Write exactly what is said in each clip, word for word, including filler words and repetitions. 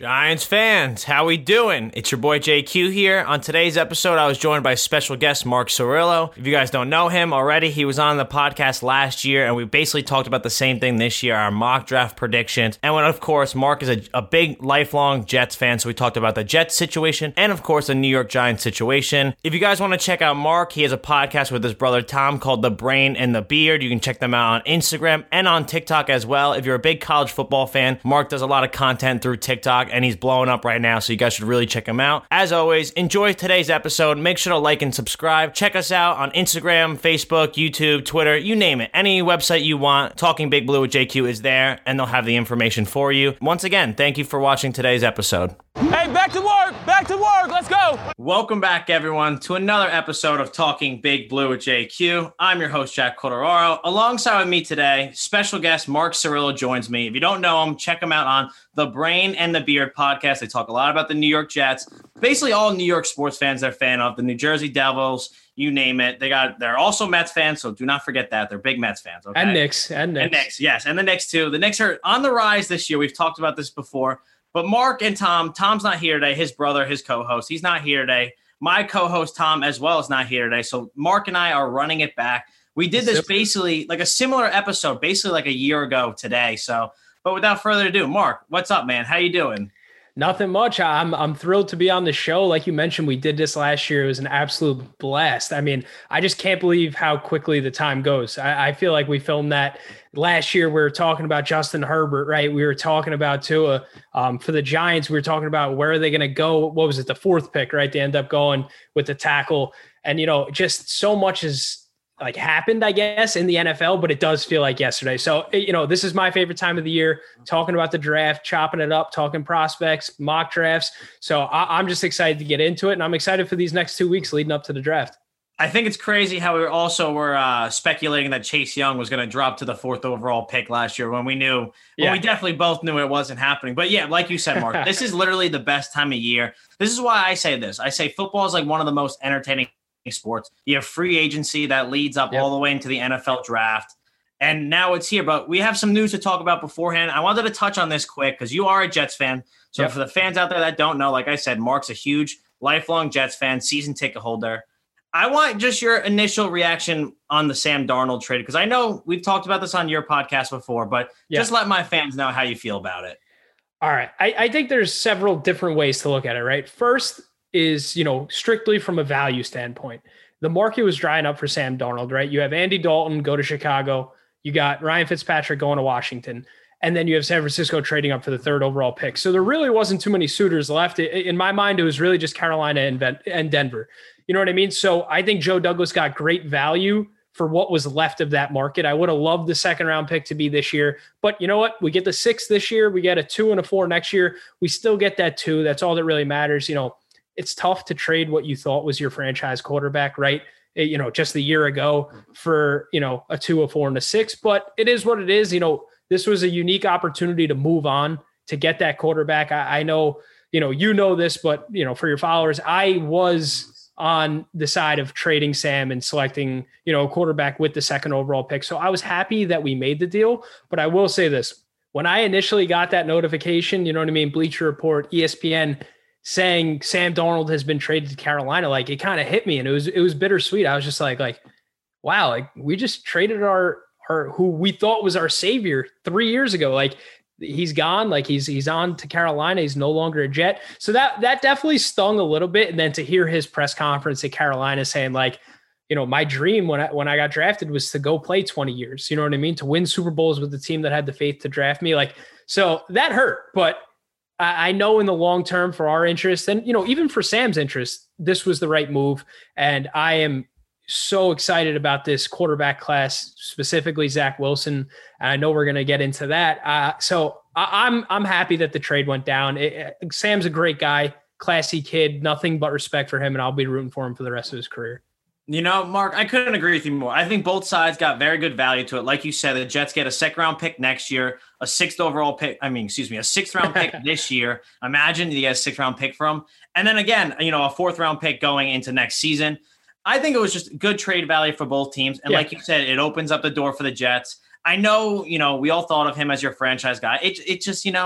Giants fans, how we doing? It's your boy J Q here. On today's episode, I was joined by special guest Mark Cirillo. If you guys don't know him already, he was on the podcast last year, and we basically talked about the same thing this year, our mock draft predictions. And when, of course, Mark is a, a big, lifelong Jets fan, so we talked about the Jets situation and, of course, the New York Giants situation. If you guys want to check out Mark, he has a podcast with his brother Tom called The Brain and the Beard. You can check them out on Instagram and on TikTok as well. If you're a big college football fan, Mark does a lot of content through TikTok, and he's blowing up right now, so you guys should really check him out. As always, enjoy today's episode. Make sure to like and subscribe. Check us out on Instagram, Facebook, YouTube, Twitter, you name it. Any website you want, Talking Big Blue with J Q is there, and they'll have the information for you. Once again, thank you for watching today's episode. Hey, back to work! Back to work! Let's go! Welcome back, everyone, to another episode of Talking Big Blue with J Q. I'm your host, Jack Cordero. Alongside with me today, special guest Mark Cirillo joins me. If you don't know him, check him out on The Brain and the Beard podcast. They talk a lot about the New York Jets. Basically, all New York sports fans they're a fan of. The New Jersey Devils, you name it. They got. They're also Mets fans, so do not forget that. They're big Mets fans. Okay? And Knicks. And Knicks. And Knicks, yes. And the Knicks, too. The Knicks are on the rise this year. We've talked about this before. But Mark and Tom, Tom's not here today. His brother, his co-host, he's not here today. My co-host, Tom, as well, is not here today. So Mark and I are running it back. We did this basically like a similar episode, basically like a year ago today. So, but without further ado, Mark, what's up, man? How you doing? Nothing much. I'm I'm thrilled to be on the show. Like you mentioned, we did this last year. It was an absolute blast. I mean, I just can't believe how quickly the time goes. I, I feel like we filmed that last year. We were talking about Justin Herbert, right? We were talking about Tua. Um, for the Giants, we were talking about where are they going to go? What was it? The fourth pick, right? They end up going with the tackle. And, you know, just so much is like happened, I guess, in the N F L, but it does feel like yesterday. So, you know, this is my favorite time of the year, talking about the draft, chopping it up, talking prospects, mock drafts. So I, I'm just excited to get into it. And I'm excited for these next two weeks leading up to the draft. I think it's crazy how we also were uh, speculating that Chase Young was going to drop to the fourth overall pick last year when we knew, well, yeah. we definitely both knew it wasn't happening. But yeah, like you said, Mark, this is literally the best time of year. This is why I say this. I say football is like one of the most entertaining sports. You have free agency that leads up yep. all the way into the N F L draft. And now it's here, but we have some news to talk about beforehand. I wanted to touch on this quick because you are a Jets fan. So yep. for the fans out there that don't know, like I said, Mark's a huge lifelong Jets fan, season ticket holder. I want just your initial reaction on the Sam Darnold trade, because I know we've talked about this on your podcast before, but yep. just let my fans know how you feel about it. All right. I, I think there's several different ways to look at it, right? First, is, you know, strictly from a value standpoint. The market was drying up for Sam Darnold, right? You have Andy Dalton go to Chicago. You got Ryan Fitzpatrick going to Washington. And then you have San Francisco trading up for the third overall pick. So there really wasn't too many suitors left. In my mind, it was really just Carolina and Denver. You know what I mean? So I think Joe Douglas got great value for what was left of that market. I would have loved the second round pick to be this year, but you know what? We get the six this year. We get a two and a four next year. We still get that two. That's all that really matters. You know, it's tough to trade what you thought was your franchise quarterback, right? It, you know, just a year ago for, you know, a two, a four, and a six, but it is what it is. You know, this was a unique opportunity to move on, to get that quarterback. I, I know, you know, you know this, but, you know, for your followers, I was on the side of trading Sam and selecting, you know, a quarterback with the second overall pick. So I was happy that we made the deal, but I will say this, when I initially got that notification, you know what I mean? Bleacher Report, E S P N, saying Sam Darnold has been traded to Carolina, like it kind of hit me, and it was it was bittersweet. I was just like, like, wow, like we just traded our our who we thought was our savior three years ago. Like he's gone, like he's he's on to Carolina. He's no longer a Jet. So that that definitely stung a little bit. And then to hear his press conference at Carolina saying like, you know, my dream when I when I got drafted was to go play twenty years. You know what I mean? To win Super Bowls with the team that had the faith to draft me. Like, so that hurt, but I know in the long term for our interest and, you know, even for Sam's interest, this was the right move. And I am so excited about this quarterback class, specifically Zach Wilson. And I know we're going to get into that. Uh, so I, I'm, I'm happy that the trade went down. It, Sam's a great guy, classy kid, nothing but respect for him. And I'll be rooting for him for the rest of his career. You know, Mark, I couldn't agree with you more. I think both sides got very good value to it. Like you said, the Jets get a second round pick next year, a sixth overall pick. I mean, excuse me, a sixth round pick this year. Imagine you get a sixth round pick from. And then again, you know, a fourth round pick going into next season. I think it was just good trade value for both teams. And yeah. like you said, it opens up the door for the Jets. I know, you know, we all thought of him as your franchise guy. It, it just, you know,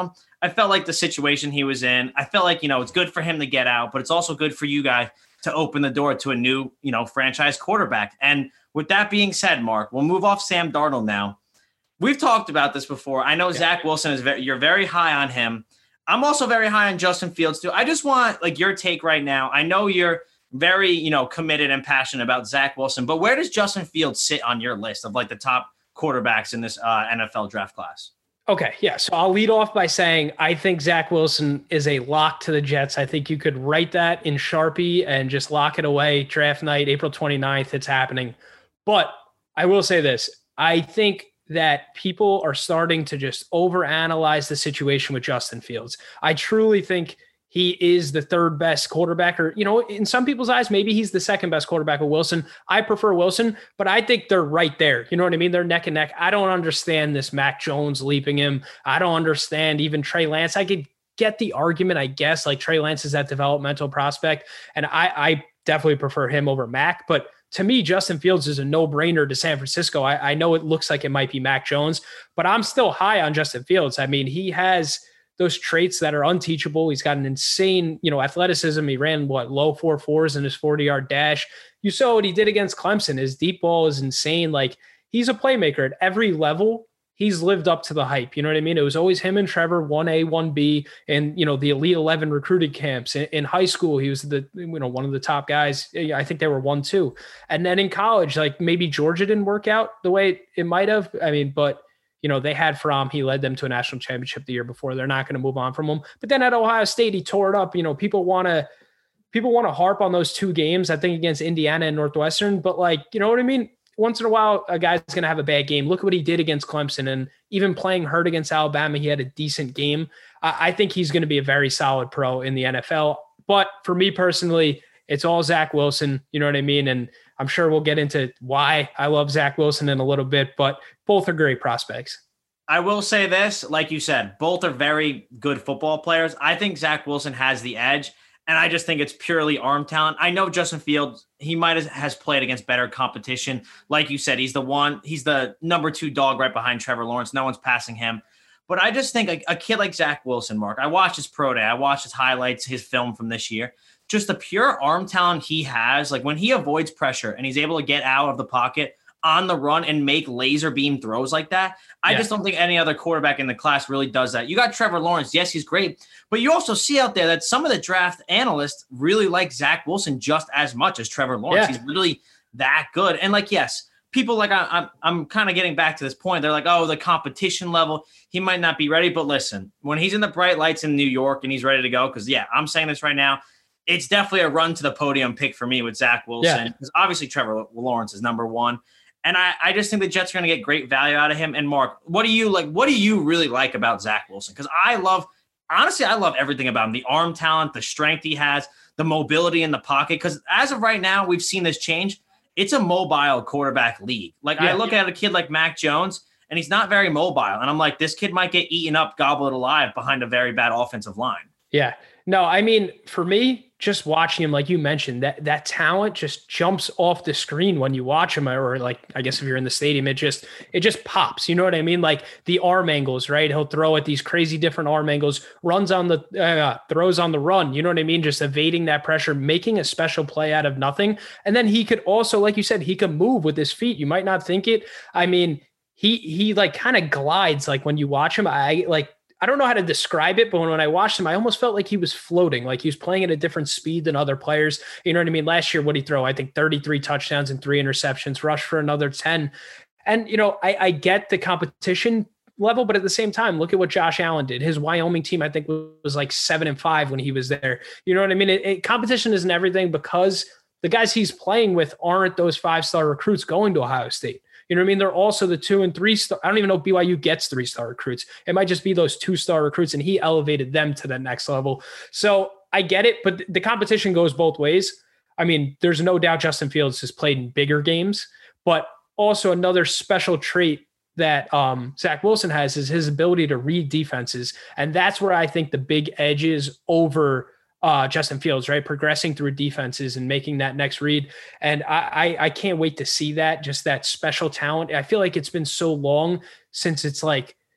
I felt like the situation he was in, I felt like, you know, it's good for him to get out, but it's also good for you guys to open the door to a new, you know, franchise quarterback. And with that being said, Mark, we'll move off Sam Darnold now. We've talked about this before. I know yeah. Zach Wilson is very, you're very high on him. I'm also very high on Justin Fields too. I just want like your take right now. I know you're very, you know, committed and passionate about Zach Wilson, but where does Justin Fields sit on your list of like the top quarterbacks in this uh, N F L draft class? Okay, yeah. So I'll lead off by saying I think Zach Wilson is a lock to the Jets. I think you could write that in Sharpie and just lock it away. Draft night, April twenty-ninth, it's happening. But I will say this. I think that people are starting to just overanalyze the situation with Justin Fields. I truly think he is the third best quarterback, or, you know, in some people's eyes, maybe he's the second best quarterback of Wilson. I prefer Wilson, but I think they're right there. You know what I mean? They're neck and neck. I don't understand this Mac Jones leaping him. I don't understand even Trey Lance. I could get the argument, I guess, like Trey Lance is that developmental prospect, and I, I definitely prefer him over Mac. But to me, Justin Fields is a no-brainer to San Francisco. I, I know it looks like it might be Mac Jones, but I'm still high on Justin Fields. I mean, he has those traits that are unteachable. He's got an insane, you know, athleticism. He ran what low four fours in his forty yard dash. You saw what he did against Clemson. His deep ball is insane. Like, he's a playmaker at every level. He's lived up to the hype. You know what I mean? It was always him and Trevor, one A, one B, and, you know, the Elite eleven recruited camps. In, in high school, he was the, you know, one of the top guys. I think they were one, two. And then in college, like maybe Georgia didn't work out the way it might have. I mean, but you know, they had Fromm. He led them to a national championship the year before. They're not going to move on from him. But then at Ohio State, he tore it up. You know, people want to people want to harp on those two games, I think, against Indiana and Northwestern. But, like, you know what I mean? Once in a while, a guy's going to have a bad game. Look at what he did against Clemson. And even playing hurt against Alabama, he had a decent game. I, I think he's going to be a very solid pro in the N F L. But for me personally, it's all Zach Wilson. You know what I mean? And I'm sure we'll get into why I love Zach Wilson in a little bit, but both are great prospects. I will say this, like you said, both are very good football players. I think Zach Wilson has the edge, and I just think it's purely arm talent. I know Justin Fields, he might have has played against better competition. Like you said, he's the one, he's the number two dog right behind Trevor Lawrence. No one's passing him. But I just think a, a kid like Zach Wilson, Mark, I watched his pro day. I watched his highlights, his film from this year. Just the pure arm talent he has, like when he avoids pressure and he's able to get out of the pocket on the run and make laser beam throws like that, I yeah. just don't think any other quarterback in the class really does that. You got Trevor Lawrence. Yes, he's great. But you also see out there that some of the draft analysts really like Zach Wilson just as much as Trevor Lawrence. Yeah. He's really that good. And like, yes, people like I, I'm, I'm kind of getting back to this point. They're like, oh, the competition level, he might not be ready. But listen, when he's in the bright lights in New York and he's ready to go, because, yeah, I'm saying this right now, it's definitely a run to the podium pick for me with Zach Wilson. Because yeah. obviously Trevor Lawrence is number one. And I, I just think the Jets are going to get great value out of him. And Mark, what do you like? What do you really like about Zach Wilson? Because I love, honestly, I love everything about him. The arm talent, the strength he has, the mobility in the pocket. Because as of right now, we've seen this change. It's a mobile quarterback league. Like yeah, I look yeah. at a kid like Mac Jones, and he's not very mobile. And I'm like, this kid might get eaten up, gobbled alive behind a very bad offensive line. Yeah. No, I mean, for me, just watching him, like you mentioned, that that talent just jumps off the screen when you watch him, or like, I guess if you're in the stadium, it just, it just pops. You know what I mean? Like the arm angles, right? He'll throw at these crazy different arm angles, runs on the, uh, throws on the run. You know what I mean? Just evading that pressure, making a special play out of nothing. And then he could also, like you said, he could move with his feet. You might not think it. I mean, he, he like kind of glides. Like when you watch him, I like, I don't know how to describe it, but when, when I watched him, I almost felt like he was floating, like he was playing at a different speed than other players. You know what I mean? Last year, what did he throw? I think thirty-three touchdowns and three interceptions, rushed for another ten. And, you know, I, I get the competition level, but at the same time, look at what Josh Allen did. His Wyoming team, I think, was like seven and five when he was there. You know what I mean? It, it, competition isn't everything because the guys he's playing with aren't those five-star recruits going to Ohio State. You know what I mean? They're also the two and three star. I don't even know if B Y U gets three star recruits. It might just be those two star recruits, and he elevated them to the next level. So I get it, but the competition goes both ways. I mean, there's no doubt Justin Fields has played in bigger games, but also another special trait that um, Zach Wilson has is his ability to read defenses. And that's where I think the big edge is over Uh, Justin Fields, right? Progressing through defenses and making that next read. And I, I I can't wait to see that, just that special talent. I feel like it's been so long since it's like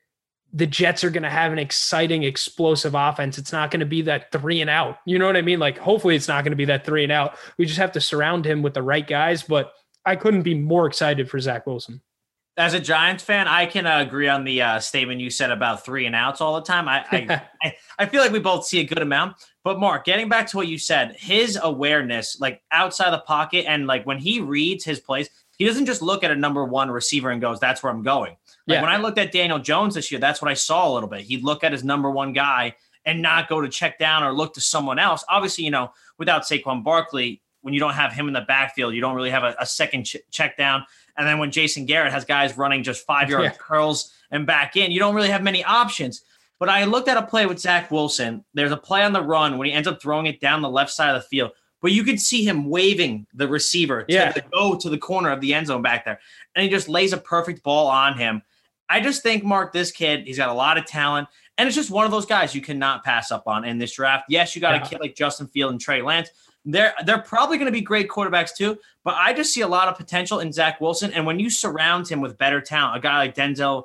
the Jets are going to have an exciting, explosive offense. It's not going to be that three and out. You know what I mean? Like, hopefully it's not going to be that three and out. We just have to surround him with the right guys, but I couldn't be more excited for Zach Wilson. As a Giants fan, I can uh, agree on the uh, statement you said about three and outs all the time. I, I, I I feel like we both see a good amount. But Mark, getting back to what you said, his awareness, like outside the pocket, and like when he reads his plays, he doesn't just look at a number one receiver and goes, "That's where I'm going." Like yeah. When I looked at Daniel Jones this year, that's what I saw a little bit. He'd look at his number one guy and not go to check down or look to someone else. Obviously, you know, without Saquon Barkley, when you don't have him in the backfield, you don't really have a, a second ch- check down. And then when Jason Garrett has guys running just five-yard yeah. curls and back in, you don't really have many options. But I looked at a play with Zach Wilson. There's a play on the run when he ends up throwing it down the left side of the field. But you could see him waving the receiver to yeah. the, go to the corner of the end zone back there. And he just lays a perfect ball on him. I just think, Mark, this kid, he's got a lot of talent. And it's just one of those guys you cannot pass up on in this draft. Yes, you got yeah. a kid like Justin Field and Trey Lance. They're they're probably going to be great quarterbacks too, but I just see a lot of potential in Zach Wilson. And when you surround him with better talent, a guy like Denzel,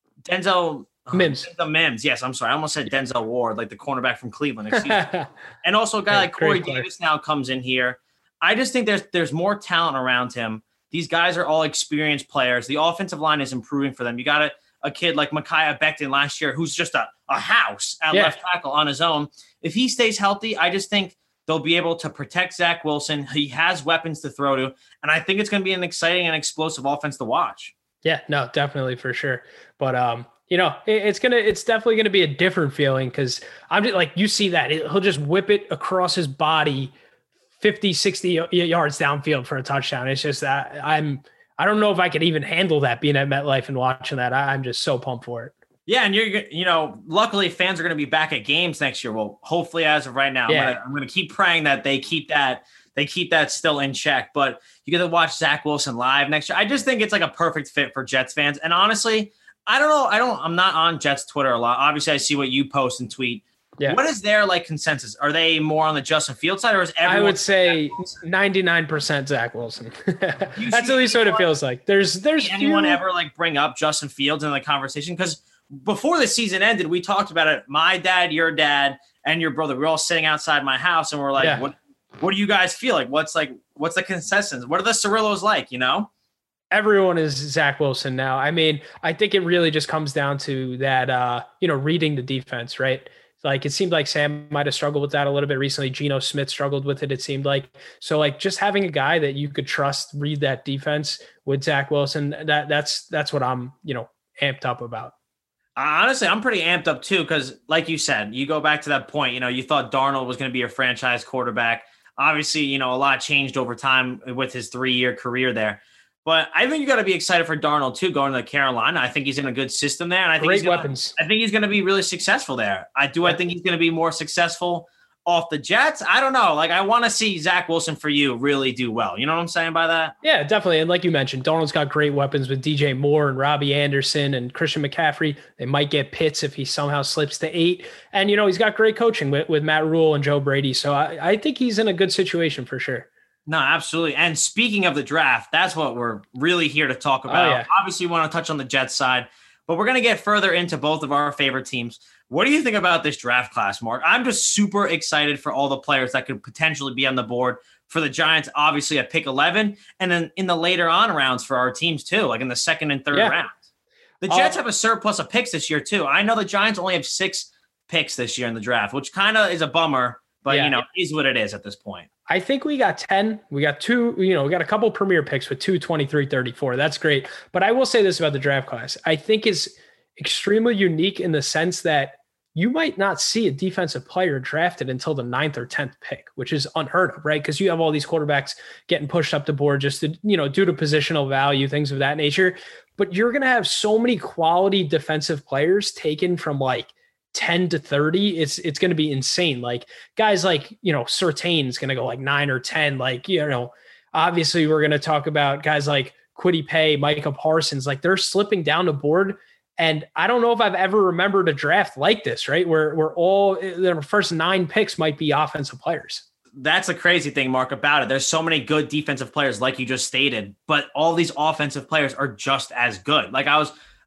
Denzel Mims, uh, Denzel Mims, yes, I'm sorry, I almost said Denzel Ward, like the cornerback from Cleveland. Excuse me. And also a guy yeah, like Corey Davis now comes in here. I just think there's there's more talent around him. These guys are all experienced players. The offensive line is improving for them. You got a, a kid like Micaiah Becton last year, who's just a, a house at yeah. left tackle on his own. If he stays healthy, I just think they'll be able to protect Zach Wilson. He has weapons to throw to, and I think it's going to be an exciting and explosive offense to watch. Yeah, no, definitely for sure. But, um, you know, it, it's going to, it's definitely going to be a different feeling because I'm just like, you see that it, he'll just whip it across his body fifty, sixty yards downfield for a touchdown. It's just that I'm, I don't know if I could even handle that being at MetLife and watching that. I, I'm just so pumped for it. Yeah, and you're, you know, luckily fans are going to be back at games next year. Well, hopefully, as of right now, yeah. I'm going to I'm going to keep praying that they keep that they keep that still in check. But you get to watch Zach Wilson live next year. I just think it's like a perfect fit for Jets fans. And honestly, I don't know. I don't. I'm not on Jets Twitter a lot. Obviously, I see what you post and tweet. Yeah. What is their like consensus? Are they more on the Justin Fields side, or is everyone? I would say ninety-nine percent Zach Wilson. That's at least what it feels like. There's there's anyone few... ever like bring up Justin Fields in the conversation? Because before the season ended, we talked about it. My dad, your dad, and your brother. We're all sitting outside my house, and we're like, yeah. "What? What do you guys feel like? What's like? What's the consensus? What are the Cirillos like? You know?" Everyone is Zach Wilson now. I mean, I think it really just comes down to that. Uh, you know, reading the defense, right? Like it seemed like Sam might have struggled with that a little bit recently. Geno Smith struggled with it. It seemed like so. Like just having a guy that you could trust read that defense with Zach Wilson. That that's that's what I'm you know amped up about. Honestly, I'm pretty amped up too because, like you said, you go back to that point. You know, you thought Darnold was going to be a franchise quarterback. Obviously, you know, a lot changed over time with his three-year career there. But I think you got to be excited for Darnold too, going to Carolina. I think he's in a good system there, and I think great he's gonna, weapons. I think he's going to be really successful there. I do. I think he's going to be more successful off the Jets. I don't know. Like I want to see Zach Wilson for you really do well. You know what I'm saying by that? Yeah, definitely. And like you mentioned, Darnold's got great weapons with D J Moore and Robbie Anderson and Christian McCaffrey. They might get Pitts if he somehow slips to eight. And you know he's got great coaching with, with Matt Rule and Joe Brady. So I, I think he's in a good situation for sure. No, absolutely. And speaking of the draft, that's what we're really here to talk about. Oh, yeah. Obviously, we want to touch on the Jets side, but we're going to get further into both of our favorite teams. What do you think about this draft class, Mark? I'm just super excited for all the players that could potentially be on the board for the Giants, obviously at pick eleven, and then in the later on rounds for our teams too, like in the second and third yeah. rounds. The Jets uh, have a surplus of picks this year too. I know the Giants only have six picks this year in the draft, which kind of is a bummer, but yeah. you know, is what it is at this point. I think we got ten. We got two, you know, we got a couple premier picks with two, twenty-three, thirty-four. That's great. But I will say this about the draft class. I think it's extremely unique in the sense that you might not see a defensive player drafted until the ninth or tenth pick, which is unheard of, right? Because you have all these quarterbacks getting pushed up the board just to, you know, due to positional value, things of that nature. But you're going to have so many quality defensive players taken from like ten to thirty. It's, it's going to be insane. Like guys like, you know, Surtain's going to go like nine or ten. Like, you know, obviously we're going to talk about guys like Kwity Paye, Micah Parsons, like they're slipping down the board. And I don't know if I've ever remembered a draft like this, right? Where where all the first nine picks might be offensive players. That's a crazy thing, Mark, about it. There's so many good defensive players, like you just stated, but all these offensive players are just as good. Like I was,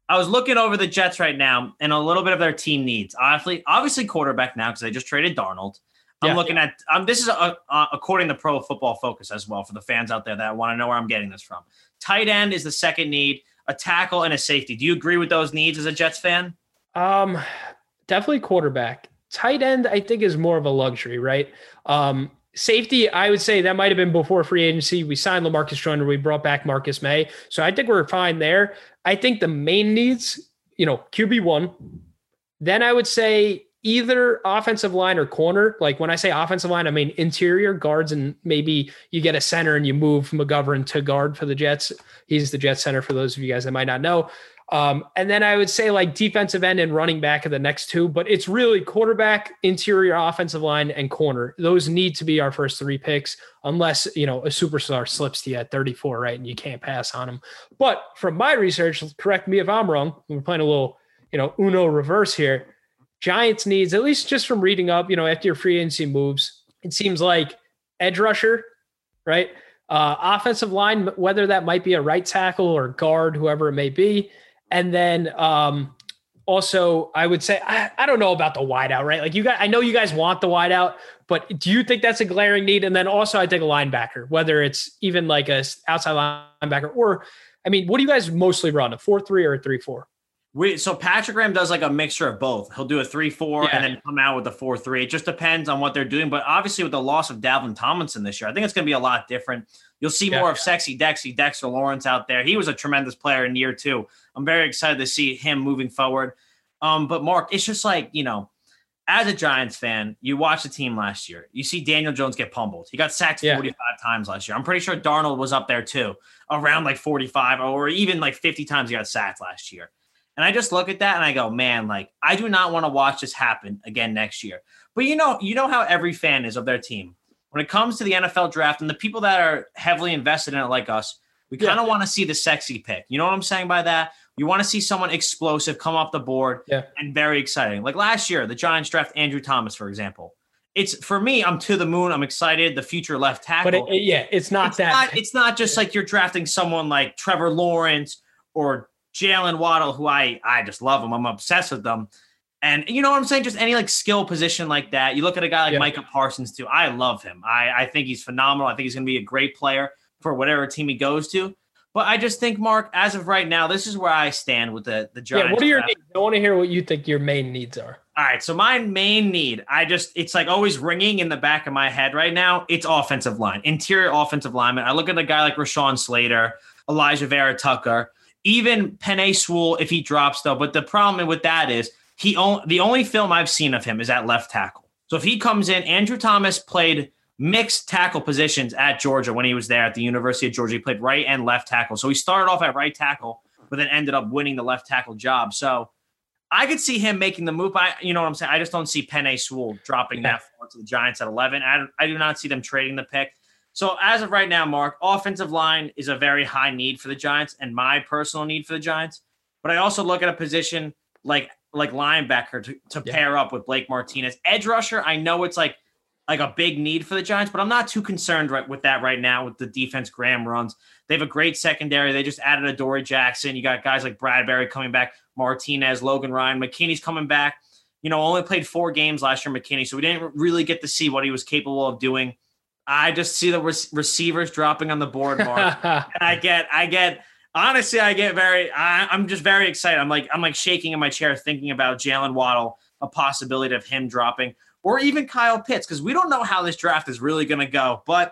I was looking over the Jets right now and a little bit of their team needs. Obviously, obviously quarterback now because they just traded Darnold. I'm yeah, looking yeah. at um, this is a, a, according to Pro Football Focus as well for the fans out there that want to know where I'm getting this from. Tight end is the second need, a tackle and a safety. Do you agree with those needs as a Jets fan? Um, definitely quarterback. Tight end, I think, is more of a luxury, right? Um, safety, I would say that might have been before free agency. We signed LaMarcus Joyner. We brought back Marcus May. So I think we're fine there. I think the main needs, you know, Q B one. Then I would say either offensive line or corner. Like when I say offensive line, I mean interior guards, and maybe you get a center and you move McGovern to guard for the Jets. He's the Jets center for those of you guys that might not know. Um, and then I would say like defensive end and running back are the next two, but it's really quarterback, interior offensive line, and corner. Those need to be our first three picks, unless, you know, a superstar slips to you at thirty-four, right? And you can't pass on them. But from my research, correct me if I'm wrong, we're playing a little, you know, Uno reverse here. Giants needs, at least just from reading up, you know, after your free agency moves, it seems like edge rusher, right? Uh, offensive line, whether that might be a right tackle or guard, whoever it may be. And then um, also, I would say, I, I don't know about the wideout, right? Like you guys, I know you guys want the wideout, but do you think that's a glaring need? And then also I think a linebacker, whether it's even like a outside linebacker or, I mean, what do you guys mostly run, a four three or a three four? We, so Patrick Graham does like a mixture of both. He'll do a three four yeah. and then come out with a four three. It just depends on what they're doing. But obviously with the loss of Dalvin Tomlinson this year, I think it's going to be a lot different. You'll see yeah. more of sexy Dexy, Dexter Lawrence out there. He was a tremendous player in year two. I'm very excited to see him moving forward. Um, but Mark, it's just like, you know, as a Giants fan, you watch the team last year. You see Daniel Jones get pummeled. He got sacked yeah. forty-five times last year. I'm pretty sure Darnold was up there too, around like forty-five or even like fifty times he got sacked last year. And I just look at that and I go, man, like I do not want to watch this happen again next year. But you know, you know how every fan is of their team. When it comes to the N F L draft and the people that are heavily invested in it like us, we kind of yeah. want to see the sexy pick. You know what I'm saying by that? You want to see someone explosive come off the board yeah. and very exciting. Like last year, the Giants draft Andrew Thomas, for example. It's for me, I'm to the moon. I'm excited. The future left tackle. But it, it, yeah, it's not it's that. Not, it's not just like you're drafting someone like Trevor Lawrence or Jalen Waddle, who I, I just love them. I'm obsessed with them. And you know what I'm saying? Just any like skill position like that. You look at a guy like yeah. Micah Parsons too. I love him. I, I think he's phenomenal. I think he's going to be a great player for whatever team he goes to. But I just think, Mark, as of right now, this is where I stand with the, the Giants. Yeah, what are your needs? I want to hear what you think your main needs are. All right, so my main need, I just, it's like always ringing in the back of my head right now. It's offensive line, interior offensive lineman. I look at a guy like Rashawn Slater, Elijah Vera Tucker, even Penei Sewell if he drops though. But the problem with that is he only, the only film I've seen of him is at left tackle. So if he comes in, Andrew Thomas played mixed tackle positions at Georgia when he was there at the University of Georgia. He played right and left tackle. So he started off at right tackle, but then ended up winning the left tackle job. So I could see him making the move. I, you know what I'm saying? I just don't see Penei Sewell dropping that far to the Giants at eleven. I, I do not see them trading the pick. So as of right now, Mark, offensive line is a very high need for the Giants and my personal need for the Giants. But I also look at a position like like linebacker to, to yeah. pair up with Blake Martinez. Edge rusher, I know it's like like a big need for the Giants, but I'm not too concerned right with that right now with the defense Graham runs. They have a great secondary. They just added Adoree Jackson. You got guys like Bradbury coming back, Martinez, Logan Ryan. McKinney's coming back. You know, only played four games last year, McKinney, so we didn't really get to see what he was capable of doing. I just see the re- receivers dropping on the board, Mark. and I get, I get, honestly, I get very, I, I'm just very excited. I'm like, I'm like shaking in my chair thinking about Jalen Waddle, a possibility of him dropping. Or even Kyle Pitts, because we don't know how this draft is really going to go. But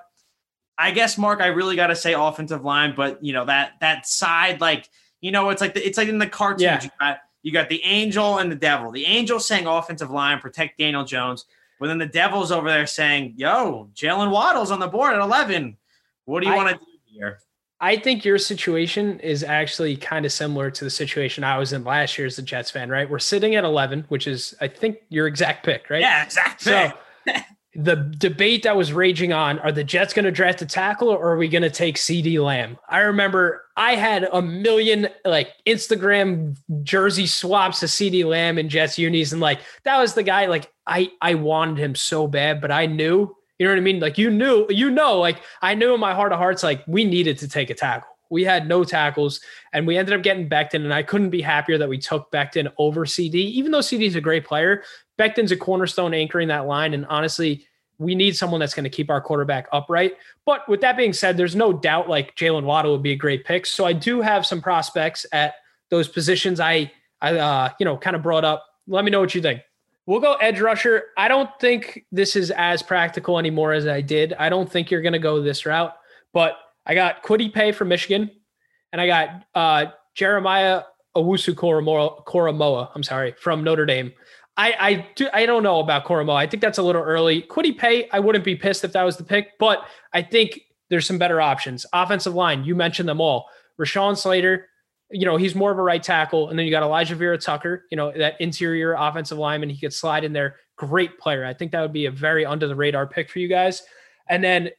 I guess, Mark, I really got to say offensive line. But, you know, that that side, like, you know, it's like the, it's like in the cartoons. Yeah. You got, you got the angel and the devil. The angel saying offensive line, protect Daniel Jones. But then the devil's over there saying, yo, Jalen Waddle's on the board at eleven. What do you want to do here? I think your situation is actually kind of similar to the situation I was in last year as a Jets fan, right? We're sitting at eleven, which is, I think, your exact pick, right? Yeah, exact pick. So the debate that was raging on, are the Jets going to draft a tackle or are we going to take CeeDee Lamb? I remember I had a million like Instagram jersey swaps of CeeDee Lamb and Jets unis. And like, that was the guy, like I, I wanted him so bad, but I knew, you know what I mean? Like you knew, you know, like I knew in my heart of hearts, like we needed to take a tackle. We had no tackles, and we ended up getting Becton, and I couldn't be happier that we took Becton over C D. Even though C D is a great player, Becton's a cornerstone anchoring that line, and honestly, we need someone that's going to keep our quarterback upright. But with that being said, there's no doubt like Jalen Waddle would be a great pick. So I do have some prospects at those positions I, I uh, you know, kind of brought up. Let me know what you think. We'll go edge rusher. I don't think this is as practical anymore as I did. I don't think you're going to go this route, but I got Kwity Paye from Michigan, and I got uh, Jeremiah Owusu-Koramoah, I'm sorry, from Notre Dame. I I, do, I don't know about Koramoah. I think that's a little early. Kwity Paye, I wouldn't be pissed if that was the pick, but I think there's some better options. Offensive line, you mentioned them all. Rashawn Slater, you know, he's more of a right tackle. And then you got Elijah Vera Tucker, you know, that interior offensive lineman. He could slide in there. Great player. I think that would be a very under the radar pick for you guys. And then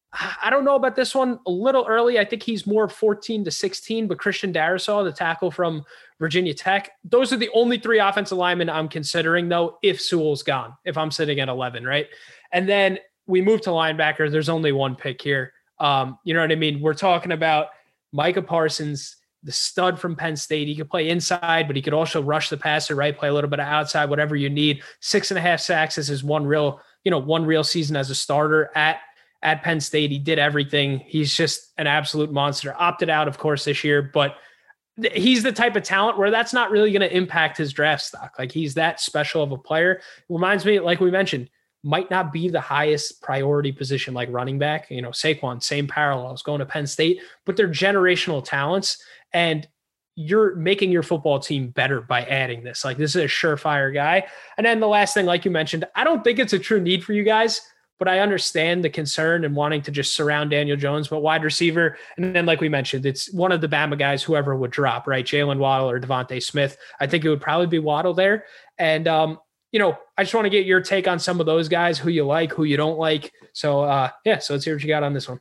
I don't know about this one, a little early. I think he's more fourteen to sixteen, but Christian Darrisaw, the tackle from Virginia Tech. Those are the only three offensive linemen I'm considering, though, if Sewell's gone, if I'm sitting at eleven, right? And then we move to linebacker. There's only one pick here. Um, you know what I mean? We're talking about Micah Parsons, the stud from Penn State. He could play inside, but he could also rush the passer, right? Play a little bit of outside, whatever you need. Six and a half sacks is his one real, you know, one real season as a starter at At Penn State. He did everything. He's just an absolute monster. Opted out, of course, this year, but th- he's the type of talent where that's not really going to impact his draft stock. Like, he's that special of a player. Reminds me, like we mentioned, might not be the highest priority position like running back. You know, Saquon, same parallels, going to Penn State, but they're generational talents, and you're making your football team better by adding this. Like, this is a surefire guy. And then the last thing, like you mentioned, I don't think it's a true need for you guys, but I understand the concern and wanting to just surround Daniel Jones, but wide receiver. And then, like we mentioned, it's one of the Bama guys, whoever would drop, right? Jalen Waddle or Devontae Smith. I think it would probably be Waddle there. And, um, you know, I just want to get your take on some of those guys, who you like, who you don't like. So, uh, yeah, so let's hear what you got on this one.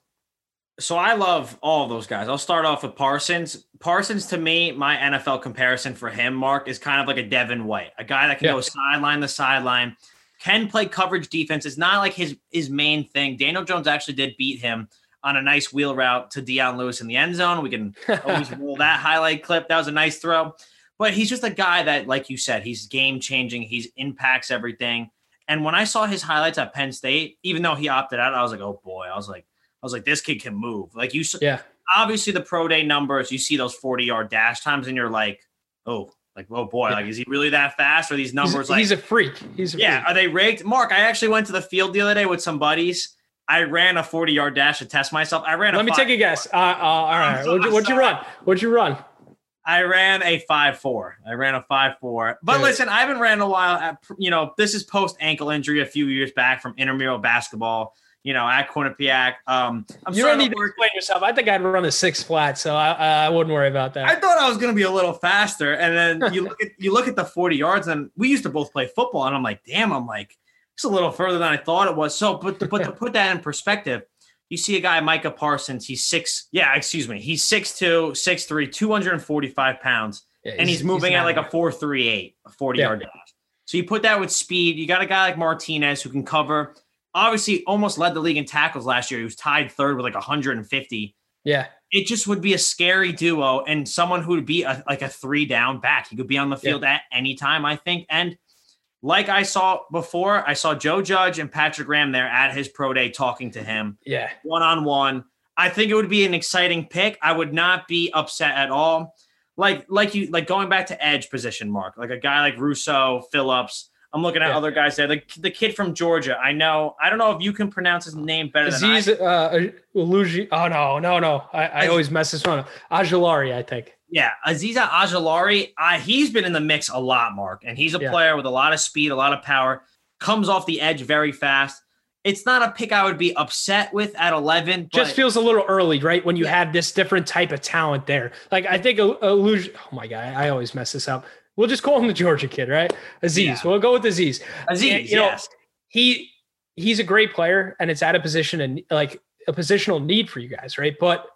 So I love all of those guys. I'll start off with Parsons. Parsons, to me, my N F L comparison for him, Mark, is kind of like a Devin White, a guy that can yeah. go sideline to sideline, can play coverage defense. It's not like his, his main thing. Daniel Jones actually did beat him on a nice wheel route to Deion Lewis in the end zone. We can always roll that highlight clip. That was a nice throw. But he's just a guy that, like you said, he's game-changing. He impacts everything. And when I saw his highlights at Penn State, even though he opted out, I was like, oh, boy. I was like, I was like, this kid can move. Like, you yeah. Obviously, the pro day numbers, you see those forty-yard dash times, and you're like, oh, Like, oh boy, yeah. like, is he really that fast? Are these numbers he's, like he's a freak? He's a yeah. freak. Are they rigged? Mark, I actually went to the field the other day with some buddies. I ran a forty yard dash to test myself. I ran. Let a me take a guess. Uh, uh, all right. So, what'd, you, what'd you run? What'd you run? I ran a five four. I ran a five four. But Dude. listen, I haven't ran in a while. At, you know, this is post ankle injury a few years back from intramural basketball. You know, at Quinnipiac. Um, I'm you don't need to work. explain yourself. I think I'd run a six flat, so I, I wouldn't worry about that. I thought I was going to be a little faster, and then you look at you look at the forty yards, and we used to both play football, and I'm like, damn, I'm like, it's a little further than I thought it was. So, but to, but to put that in perspective, you see a guy, Micah Parsons. He's six. Yeah, excuse me. He's six two, six three, two hundred forty-five pounds, yeah, and he's, he's moving he's at like a four three eight, a forty yard yeah. dash. So you put that with speed. You got a guy like Martinez who can cover. Obviously, almost led the league in tackles last year. He was tied third with like one hundred fifty. Yeah. It just would be a scary duo and someone who would be a, like a three down back. He could be on the field yeah. at any time, I think. And like I saw before, I saw Joe Judge and Patrick Graham there at his pro day talking to him. Yeah. One-on-one. I think it would be an exciting pick. I would not be upset at all. Like, like you, like going back to edge position, Mark, like a guy like Russo, Phillips. I'm looking at yeah. other guys there. The, the kid from Georgia, I know. I don't know if you can pronounce his name better Aziz, than I. Uh, Uluji, oh, no, no, no. I, I always mess this one up. Ajulari, I think. Yeah, Aziza Ajulari, uh, he's been in the mix a lot, Mark. And he's a yeah. player with a lot of speed, a lot of power. Comes off the edge very fast. It's not a pick I would be upset with at eleven. But just feels a little early, right? When you yeah. have this different type of talent there. Like, I think Uluji, oh, my God, I always mess this up. We'll just call him the Georgia kid, right? Aziz. Yeah. We'll go with Aziz. Aziz, and, you yes. know, he he's a great player, and it's at a position and like a positional need for you guys, right? But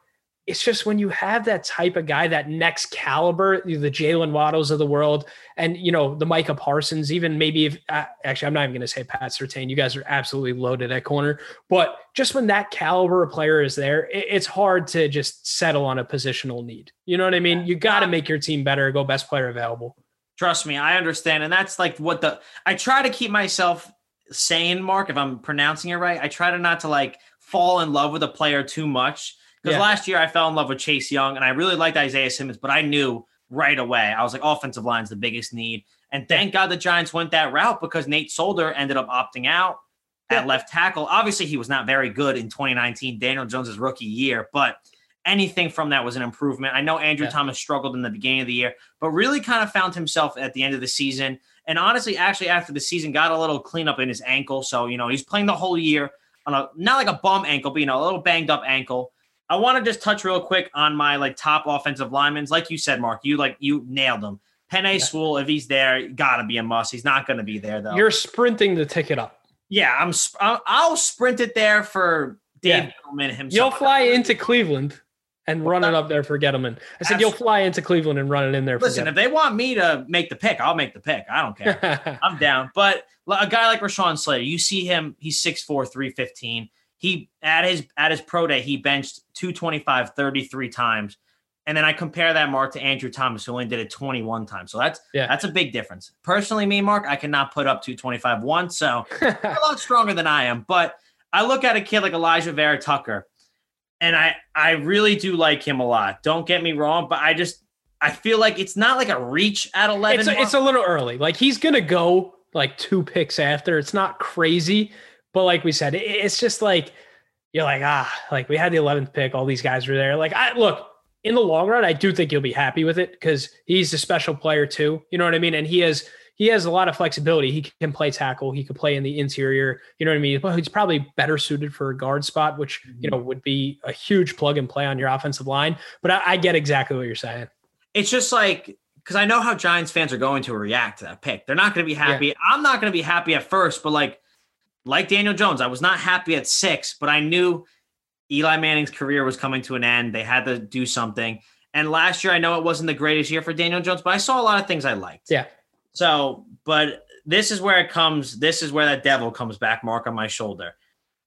it's just when you have that type of guy, that next caliber, the Jalen Waddles of the world, and, you know, the Micah Parsons, even maybe if uh, actually, I'm not even going to say Pat Surtain. You guys are absolutely loaded at corner, but just when that caliber of player is there, it, it's hard to just settle on a positional need. You know what I mean? You got to make your team better, go best player available. Trust me, I understand. And that's like what the, I try to keep myself sane, Mark, if I'm pronouncing it right. I try to not to like fall in love with a player too much. Because yeah. last year I fell in love with Chase Young and I really liked Isaiah Simmons, but I knew right away, I was like, offensive line's the biggest need. And thank God the Giants went that route because Nate Solder ended up opting out at yeah. left tackle. Obviously, he was not very good in twenty nineteen, Daniel Jones' rookie year, but anything from that was an improvement. I know Andrew yeah. Thomas struggled in the beginning of the year, but really kind of found himself at the end of the season. And honestly, actually after the season, got a little cleanup in his ankle. So, you know, he's playing the whole year on a, not like a bum ankle, but, you know, a little banged up ankle. I want to just touch real quick on my like top offensive linemen. Like you said, Mark, you like you nailed them. Penei yeah. Sewell, if he's there, gotta be a must. He's not going to be there though. You're sprinting the ticket up. Yeah, I'm. I'll sprint it there for Dave yeah. Gettleman himself. You'll fly into Cleveland and run it up there for Gettleman. I said Absolutely. You'll fly into Cleveland and run it in there. For Listen, Gettleman. If they want me to make the pick, I'll make the pick. I don't care. I'm down. But a guy like Rashawn Slater, you see him. He's six four, three fifteen. He at his at his pro day, he benched two twenty-five thirty-three times. And then I compare that, Mark, to Andrew Thomas, who only did it twenty-one times. So that's yeah. that's a big difference. Personally, me, Mark, I cannot put up two twenty-five once. So a lot stronger than I am. But I look at a kid like Elijah Vera Tucker, and I, I really do like him a lot. Don't get me wrong, but I just I feel like it's not like a reach at eleven. It's a, it's a little early. Like he's going to go like two picks after. It's not crazy. But like we said, it's just like, you're like, ah, like we had the eleventh pick. All these guys were there. Like, I look, in the long run, I do think you'll be happy with it because he's a special player too. You know what I mean? And he has, he has a lot of flexibility. He can play tackle. He could play in the interior. You know what I mean? Well, he's probably better suited for a guard spot, which, you know, would be a huge plug and play on your offensive line. But I, I get exactly what you're saying. It's just like, because I know how Giants fans are going to react to that pick. They're not going to be happy. Yeah. I'm not going to be happy at first, but like, Like Daniel Jones, I was not happy at six, but I knew Eli Manning's career was coming to an end. They had to do something. And last year, I know it wasn't the greatest year for Daniel Jones, but I saw a lot of things I liked. Yeah. So, but this is where it comes. This is where that devil comes back, Mark, on my shoulder.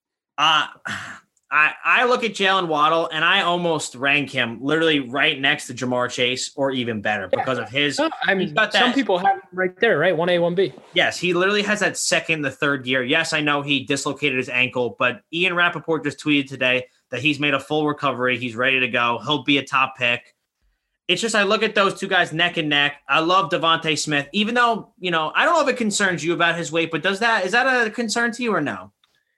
Uh, I, I look at Jalen Waddle, and I almost rank him literally right next to Jamar Chase or even better yeah. because of his no, I mean, got that, some people have him right there, right? one A, one B. Yes, he literally has that second, the third year. Yes, I know he dislocated his ankle, but Ian Rappaport just tweeted today that he's made a full recovery. He's ready to go. He'll be a top pick. It's just I look at those two guys neck and neck. I love Devontae Smith, even though, you know, I don't know if it concerns you about his weight, but does that is that a concern to you or no?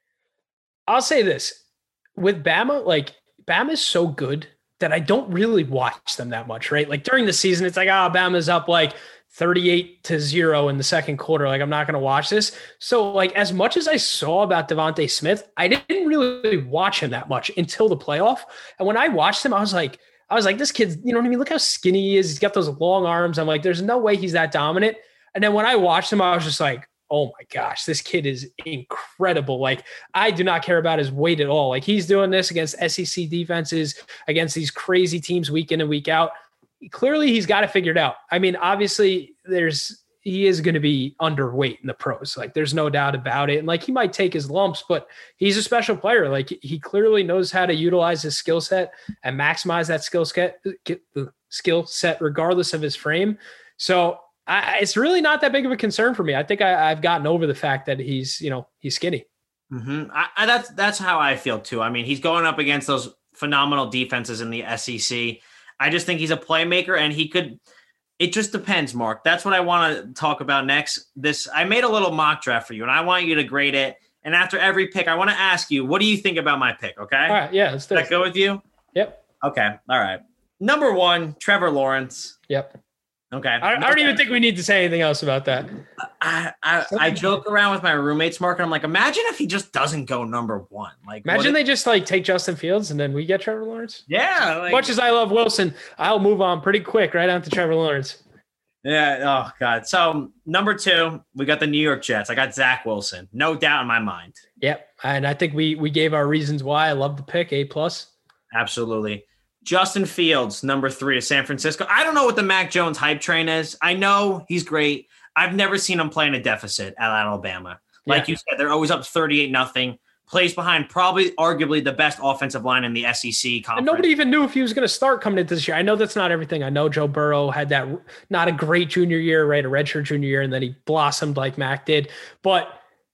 I'll say this. With Bama, like Bama is so good that I don't really watch them that much, right? Like during the season, it's like, ah, oh, Bama's up like thirty-eight to zero in the second quarter. Like I'm not going to watch this. So like as much as I saw about Devontae Smith, I didn't really watch him that much until the playoff. And when I watched him, I was like, I was like, this kid's, you know what I mean? Look how skinny he is. He's got those long arms. I'm like, there's no way he's that dominant. And then when I watched him, I was just like, oh my gosh, this kid is incredible. Like I do not care about his weight at all. Like he's doing this against S E C defenses, against these crazy teams week in and week out. Clearly he's got it figured out. I mean, obviously there's, he is going to be underweight in the pros. Like there's no doubt about it. And like, he might take his lumps, but he's a special player. Like he clearly knows how to utilize his skill set and maximize that skill set, skill set, regardless of his frame. So I, it's really not that big of a concern for me. I think I, I've gotten over the fact that he's, you know, he's skinny. Mm-hmm. I, I, that's that's how I feel too. I mean, he's going up against those phenomenal defenses in the S E C. I just think he's a playmaker, and he could. It just depends, Mark. That's what I want to talk about next. This I made a little mock draft for you, and I want you to grade it. And after every pick, I want to ask you, what do you think about my pick? Okay. All right. Yeah. Let's do Does that go with you? Yep. Okay. All right. Number one, Trevor Lawrence. Yep. Okay. I, I don't even think we need to say anything else about that. I, I, I joke around with my roommates, Mark, and I'm like, imagine if he just doesn't go number one. Like, imagine they just like take Justin Fields and then we get Trevor Lawrence. Yeah. Like, much as I love Wilson, I'll move on pretty quick right on to Trevor Lawrence. Yeah. Oh God. So number two, we got the New York Jets. I got Zach Wilson, no doubt in my mind. Yep. And I think we we gave our reasons why. I love the pick, A plus. Absolutely. Justin Fields, number three to San Francisco. I don't know what the Mac Jones hype train is. I know he's great. I've never seen him play in a deficit at Alabama. Like yeah. you said, they're always up thirty-eight nothing. Plays behind probably arguably the best offensive line in the S E C conference. And nobody even knew if he was going to start coming into this year. I know that's not everything. I know Joe Burrow had that not a great junior year, right? A redshirt junior year, and then he blossomed like Mac did. But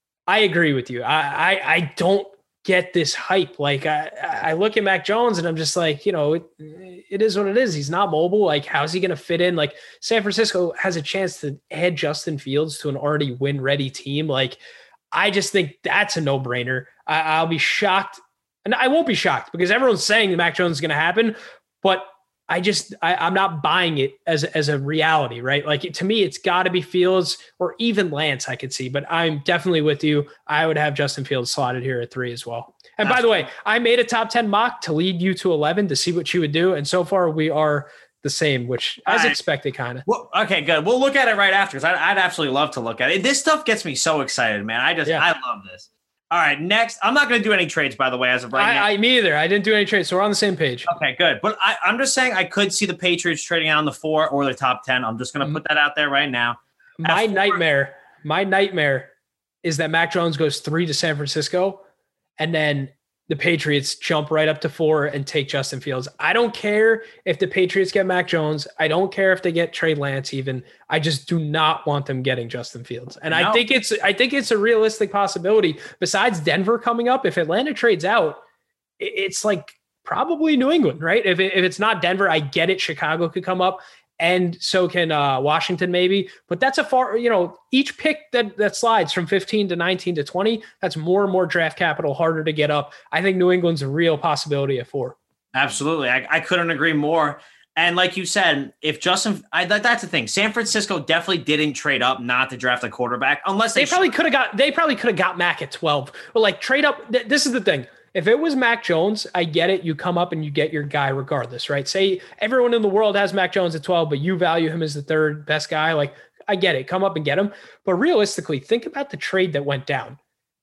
I agree with you. I I, I don't get this hype. Like I, I look at Mac Jones and I'm just like, you know, it, it is what it is. He's not mobile. Like, how's he going to fit in? Like, San Francisco has a chance to add Justin Fields to an already win ready team. Like, I just think that's a no brainer. I, I'll be shocked. And I won't be shocked because everyone's saying that Mac Jones is going to happen, but I just, I, I'm not buying it as, as a reality, right? Like to me, it's got to be Fields or even Lance I could see, but I'm definitely with you. I would have Justin Fields slotted here at three as well. And by the way, I made a top ten mock to lead you to eleven to see what you would do. And so far we are the same, which as right. expected, kind of. Well, okay, good. We'll look at it right after because I'd, I'd absolutely love to look at it. This stuff gets me so excited, man. I just, yeah. I love this. All right, next. I'm not going to do any trades, by the way, as of right I, now. I, me either. I didn't do any trades, so we're on the same page. Okay, good. But I, I'm just saying I could see the Patriots trading out on the four or the top ten. I'm just going to mm-hmm. put that out there right now. My nightmare, my nightmare is that Mac Jones goes three to San Francisco, and then the Patriots jump right up to four and take Justin Fields. I don't care if the Patriots get Mac Jones. I don't care if they get Trey Lance even. I just do not want them getting Justin Fields. And no. I think it's I think it's a realistic possibility. Besides Denver coming up, if Atlanta trades out, it's like probably New England, right? If, it, if it's not Denver, I get it. Chicago could come up. And so can uh, Washington maybe, but that's a far, you know, each pick that that slides from fifteen to nineteen to twenty, that's more and more draft capital, harder to get up. I think New England's a real possibility at four. Absolutely. I, I couldn't agree more. And like you said, if Justin, I, that, that's the thing. San Francisco definitely didn't trade up not to draft a quarterback unless they, they probably could have got, they probably could have got Mac at twelve, but like trade up. Th- this is the thing. If it was Mac Jones, I get it. You come up and you get your guy regardless, right? Say everyone in the world has Mac Jones at twelve, but you value him as the third best guy. Like, I get it. Come up and get him. But realistically, think about the trade that went down.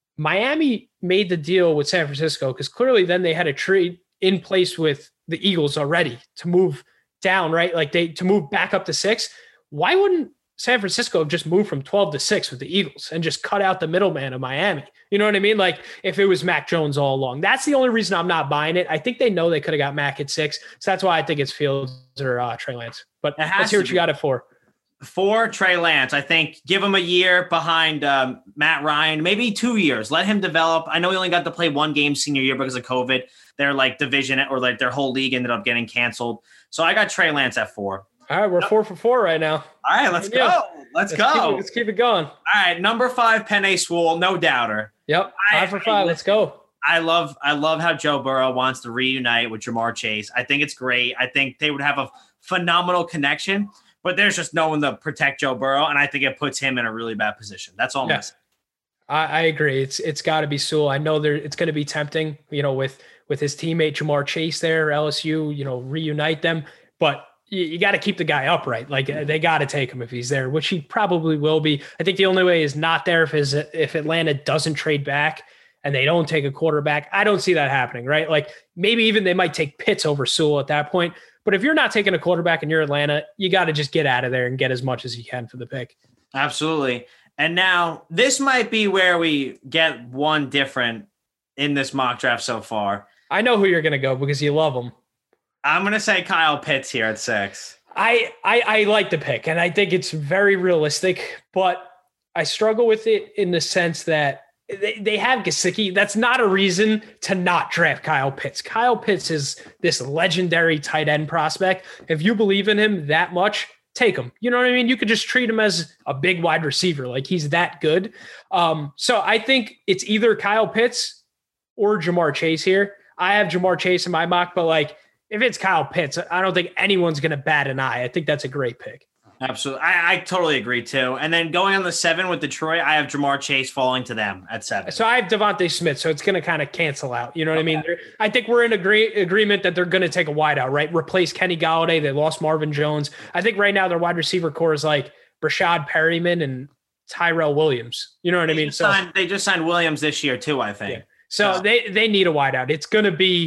Miami made the deal with San Francisco because clearly then they had a trade in place with the Eagles already to move down, right? Like they to move back up to six. Why wouldn't San Francisco just moved from twelve to six with the Eagles and just cut out the middleman of Miami? You know what I mean? Like if it was Mac Jones all along, that's the only reason I'm not buying it. I think they know they could have got Mac at six. So that's why I think it's Fields or uh, Trey Lance, but let's hear what you got it for. For Trey Lance, I think give him a year behind um, Matt Ryan, maybe two years. Let him develop. I know he only got to play one game senior year because of COVID. Their like division or like their whole league ended up getting canceled. So I got Trey Lance at four. All right, we're four for four right now. All right, let's go. Let's, let's go. Keep it, let's keep it going. All right, number five, Penei Sewell, no doubter. Yep, five I, for five. I, let's go. I love, I love how Joe Burrow wants to reunite with Jamar Chase. I think it's great. I think they would have a phenomenal connection, but there's just no one to protect Joe Burrow, and I think it puts him in a really bad position. That's all I'm yeah. saying. I, I agree. It's it's got to be Sewell. I know there it's going to be tempting, you know, with with his teammate Jamar Chase there, L S U, you know, reunite them, but you, you got to keep the guy upright. Like they got to take him if he's there, which he probably will be. I think the only way is not there if is if Atlanta doesn't trade back and they don't take a quarterback. I don't see that happening, right? Like maybe even they might take Pitts over Sewell at that point. But if you're not taking a quarterback and you're Atlanta, you got to just get out of there and get as much as you can for the pick. Absolutely. And now this might be where we get one different in this mock draft so far. I know who you're going to go because you love him. I'm going to say Kyle Pitts here at six. I, I I like the pick, and I think it's very realistic, but I struggle with it in the sense that they, they have Gesicki. That's not a reason to not draft Kyle Pitts. Kyle Pitts is this legendary tight end prospect. If you believe in him that much, take him. You know what I mean? You could just treat him as a big wide receiver. Like he's that good. Um, so I think it's either Kyle Pitts or Jamar Chase here. I have Jamar Chase in my mock, but like if it's Kyle Pitts, I don't think anyone's going to bat an eye. I think that's a great pick. Absolutely. I, I totally agree too. And then going on the seven with Detroit, I have Jamar Chase falling to them at seven. So I have Devontae Smith. So it's going to kind of cancel out. You know what okay. I mean? They're, I think we're in agree, agreement that they're going to take a wideout, right? Replace Kenny Golladay. They lost Marvin Jones. I think right now their wide receiver core is like Brashad Perryman and Tyrell Williams. You know what they I mean? So signed, they just signed Williams this year too, I think. Yeah. So, so they, they need a wideout. It's going to be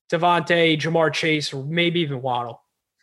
Devontae, Jamar Chase, or maybe even Waddle.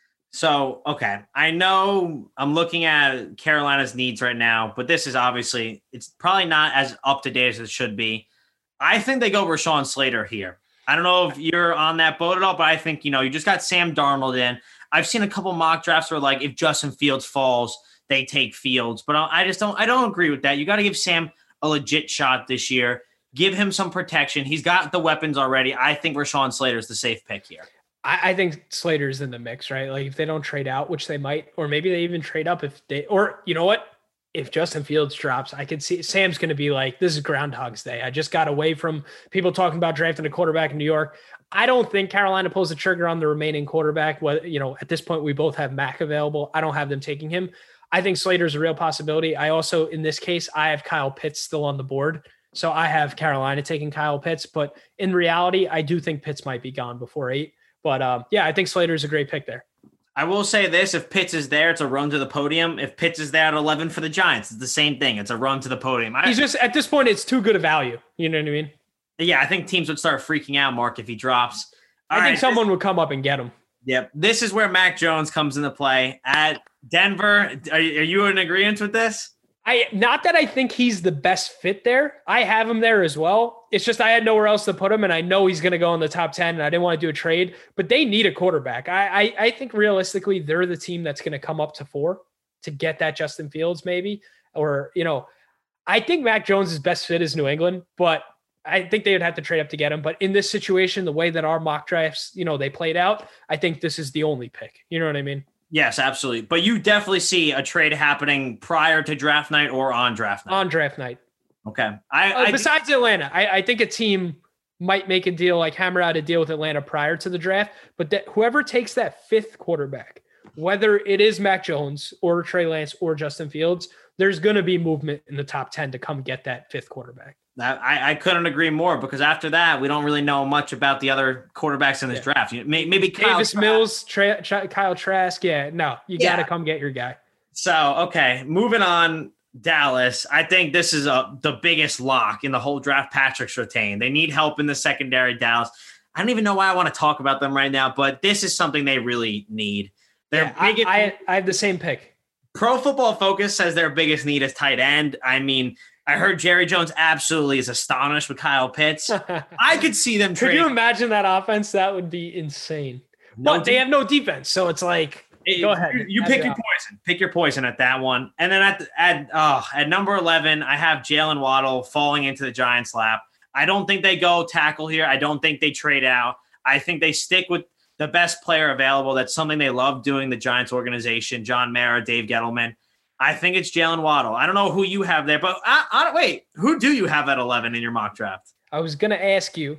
So, okay. I know I'm looking at Carolina's needs right now, but this is obviously, it's probably not as up to date as it should be. I think they go Rashawn Slater here. I don't know if you're on that boat at all, but I think, you know, you just got Sam Darnold in. I've seen a couple mock drafts where, like, if Justin Fields falls, they take Fields. But I just don't, I don't agree with that. You got to give Sam a legit shot this year. Give him some protection. He's got the weapons already. I think Rashawn Slater is the safe pick here. I, I think Slater's in the mix, right? Like if they don't trade out, which they might, or maybe they even trade up if they, or you know what? If Justin Fields drops, I could see Sam's going to be like, this is Groundhog's Day. I just got away from people talking about drafting a quarterback in New York. I don't think Carolina pulls the trigger on the remaining quarterback. What, you know, at this point, we both have Mac available. I don't have them taking him. I think Slater's a real possibility. I also, in this case, I have Kyle Pitts still on the board. So I have Carolina taking Kyle Pitts, but in reality, I do think Pitts might be gone before eight. But um, yeah, I think Slater's a great pick there. I will say this, if Pitts is there, it's a run to the podium. If Pitts is there at eleven for the Giants, it's the same thing. It's a run to the podium. I, He's just, at this point, it's too good a value. You know what I mean? Yeah, I think teams would start freaking out, Mark, if he drops. All I think right, someone this, would come up and get him. Yep. This is where Mac Jones comes into play. At Denver, are, are you in agreement with this? I Not that I think he's the best fit there. I have him there as well. It's just I had nowhere else to put him, and I know he's going to go in the top ten, and I didn't want to do a trade. But they need a quarterback. I, I, I think realistically they're the team that's going to come up to four to get that Justin Fields maybe. Or, you know, I think Mac Jones' best fit is New England, but I think they would have to trade up to get him. But in this situation, the way that our mock drafts, you know, they played out, I think this is the only pick. You know what I mean? Yes, absolutely. But you definitely see a trade happening prior to draft night or on draft night. On draft night. Okay. I, uh, I besides do- Atlanta, I, I think a team might make a deal, like hammer out a deal with Atlanta prior to the draft. But that whoever takes that fifth quarterback, whether it is Mac Jones or Trey Lance or Justin Fields, there's going to be movement in the top ten to come get that fifth quarterback. That, I, I couldn't agree more, because after that, we don't really know much about the other quarterbacks in this yeah. draft. Maybe, maybe Davis Kyle Mills, Tra- Tra- Kyle Trask. Yeah, no, you yeah. got to come get your guy. So, okay, moving on, Dallas. I think this is a, the biggest lock in the whole draft. Patrick Surtain. They need help in the secondary, Dallas. I don't even know why I want to talk about them right now, but this is something they really need. Their yeah, biggest, I, I, I have the same pick. Pro Football Focus says their biggest need is tight end. I mean, I heard Jerry Jones absolutely is astonished with Kyle Pitts. I could see them trade. Could you imagine that offense? That would be insane. No, but they have no defense, so it's like, it, go ahead. You, you pick your poison. Pick your poison at that one. And then at the, at oh, at number eleven, I have Jalen Waddle falling into the Giants' lap. I don't think they go tackle here. I don't think they trade out. I think they stick with the best player available. That's something they love doing, the Giants organization, John Mara, Dave Gettleman. I think it's Jalen Waddle. I don't know who you have there, but I, I don't, wait, who do you have at eleven in your mock draft? I was going to ask you.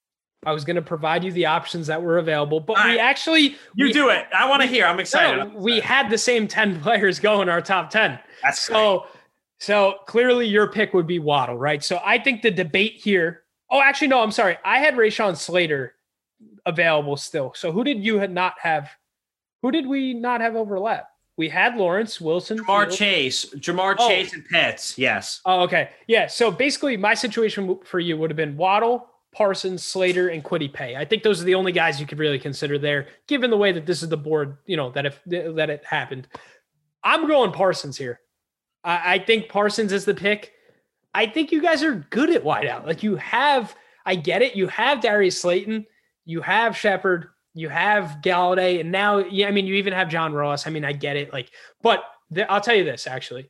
I was going to provide you the options that were available, but All we right. actually you we, do it. I want to hear. I'm excited. No, we had the same ten players go in our top ten. That's so. Great. So clearly, your pick would be Waddle, right? So I think the debate here. Oh, actually, no. I'm sorry. I had Rashawn Slater available still. So who did you had not have? Who did we not have overlap? We had Lawrence, Wilson, Jamar Fields. Chase, Jamar oh. Chase, and Pitts. Yes. Oh, okay. Yeah. So basically, my situation for you would have been Waddle, Parsons, Slater, and Kwity Paye. I think those are the only guys you could really consider there, given the way that this is the board. You know that if that it happened, I'm going Parsons here. I, I think Parsons is the pick. I think you guys are good at wideout. Like you have, I get it. You have Darius Slayton, you have Shepard. You have Galladay, and now, yeah, I mean, you even have John Ross. I mean, I get it. Like, but the, I'll tell you this, actually,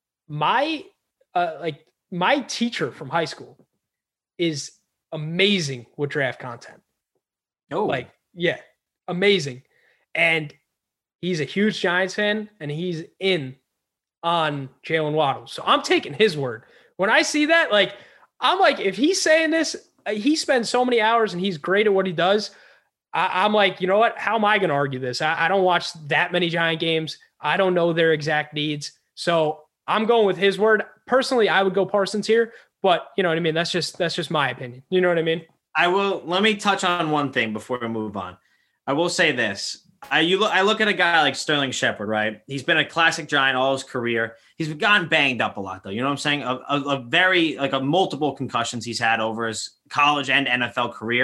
my, uh, like my teacher from high school is amazing with draft content. Oh, like, yeah, amazing. And he's a huge Giants fan, and he's in on Jalen Waddle. So I'm taking his word. When I see that, like, I'm like, if he's saying this, he spends so many hours and he's great at what he does. I, I'm like, you know what? How am I going to argue this? I, I don't watch that many Giant games. I don't know their exact needs. So I'm going with his word. Personally, I would go Parsons here, but you know what I mean? That's just, that's just my opinion. You know what I mean? I will, let me touch on one thing before we move on. I will say this. I, you look, I look at a guy like Sterling Shepard, right? He's been a classic Giant all his career. He's gotten banged up a lot though. You know what I'm saying? A, a, a very, like a multiple concussions he's had over his college and N F L career.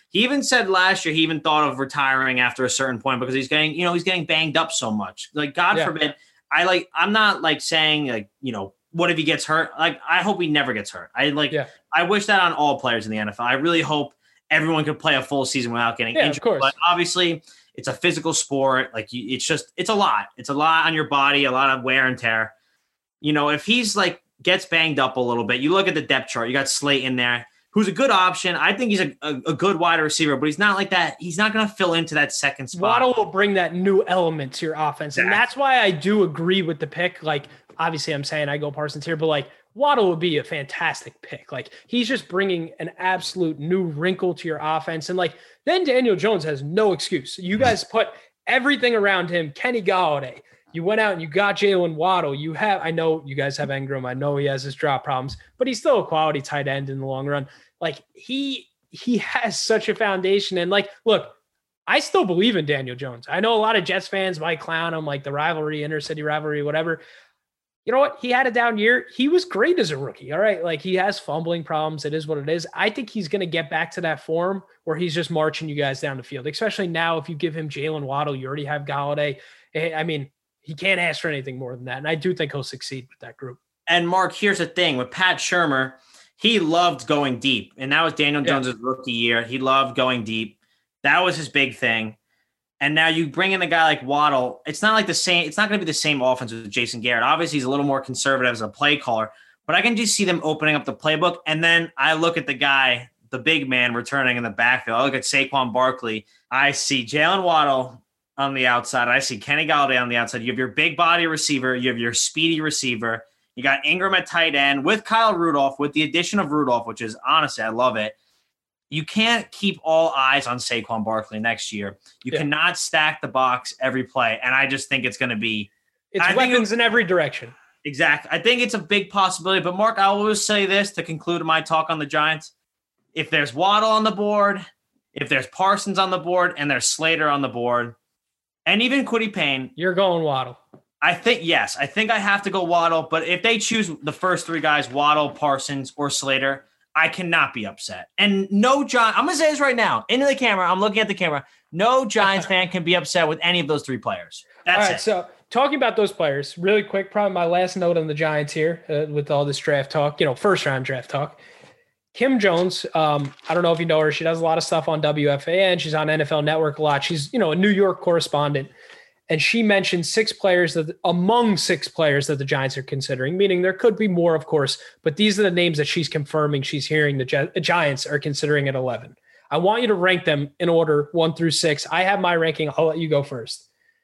He even said last year he even thought of retiring after a certain point because he's getting, you know, he's getting banged up so much. Like, God yeah. forbid, I like, I'm not like saying like, you know, what if he gets hurt? Like, I hope he never gets hurt. I like, yeah. I wish that on all players in the N F L. I really hope everyone could play a full season without getting yeah, injured. Of course. But obviously, it's a physical sport. Like, you, it's just, it's a lot. It's a lot on your body, a lot of wear and tear. You know, if he's like gets banged up a little bit, you look at the depth chart. You got Slate in there, who's a good option. I think he's a, a, a good wide receiver, but he's not like that. He's not going to fill into that second spot. Waddle will bring that new element to your offense. Exactly. And that's why I do agree with the pick. Like, obviously I'm saying I go Parsons here, but like Waddle would be a fantastic pick. Like, he's just bringing an absolute new wrinkle to your offense. And like, then Daniel Jones has no excuse. You guys put everything around him. Kenny Golladay. You went out and you got Jalen Waddle. You have, I know you guys have Ingram. I know he has his drop problems, but he's still a quality tight end in the long run. Like, he, he has such a foundation. And like, look, I still believe in Daniel Jones. I know a lot of Jets fans might clown him, like the rivalry, intercity rivalry, whatever. You know what? He had a down year. He was great as a rookie. All right. Like, he has fumbling problems. It is what it is. I think he's going to get back to that form where he's just marching you guys down the field, especially now. If you give him Jalen Waddle, you already have Golladay. I mean, he can't ask for anything more than that. And I do think he'll succeed with that group. And Mark, here's the thing with Pat Shurmur, he loved going deep. And that was Daniel yeah. Jones' rookie year. He loved going deep. That was his big thing. And now you bring in a guy like Waddle. It's not like the same. It's not going to be the same offense with Jason Garrett. Obviously, he's a little more conservative as a play caller, but I can just see them opening up the playbook. And then I look at the guy, the big man returning in the backfield. I look at Saquon Barkley. I see Jalen Waddle on the outside. I see Kenny Golladay on the outside. You have your big body receiver. You have your speedy receiver. You got Ingram at tight end with Kyle Rudolph, with the addition of Rudolph, which is honestly, I love it. You can't keep all eyes on Saquon Barkley next year. You yeah. cannot stack the box every play. And I just think it's going to be. It's I weapons in every direction. Exactly. I think it's a big possibility. But Mark, I always say this to conclude my talk on the Giants. If there's Waddle on the board, if there's Parsons on the board, and there's Slater on the board, and even Kwity Paye. You're going Waddle. I think, yes. I think I have to go Waddle. But if they choose the first three guys, Waddle, Parsons, or Slater, I cannot be upset. And no Giant, I'm going to say this right now. Into the camera. I'm looking at the camera. No Giants fan can be upset with any of those three players. That's all right, it. So talking about those players, really quick, probably my last note on the Giants here uh, with all this draft talk, you know, first round draft talk. Kim Jones, um, I don't know if you know her. She does a lot of stuff on W F A N. She's on N F L Network a lot. She's, you know, a New York correspondent. And she mentioned six players that among six players that the Giants are considering, meaning there could be more, of course, but these are the names that she's confirming she's hearing the Gi- Giants are considering at eleven. I want you to rank them in order one through six. I have my ranking. I'll let you go first.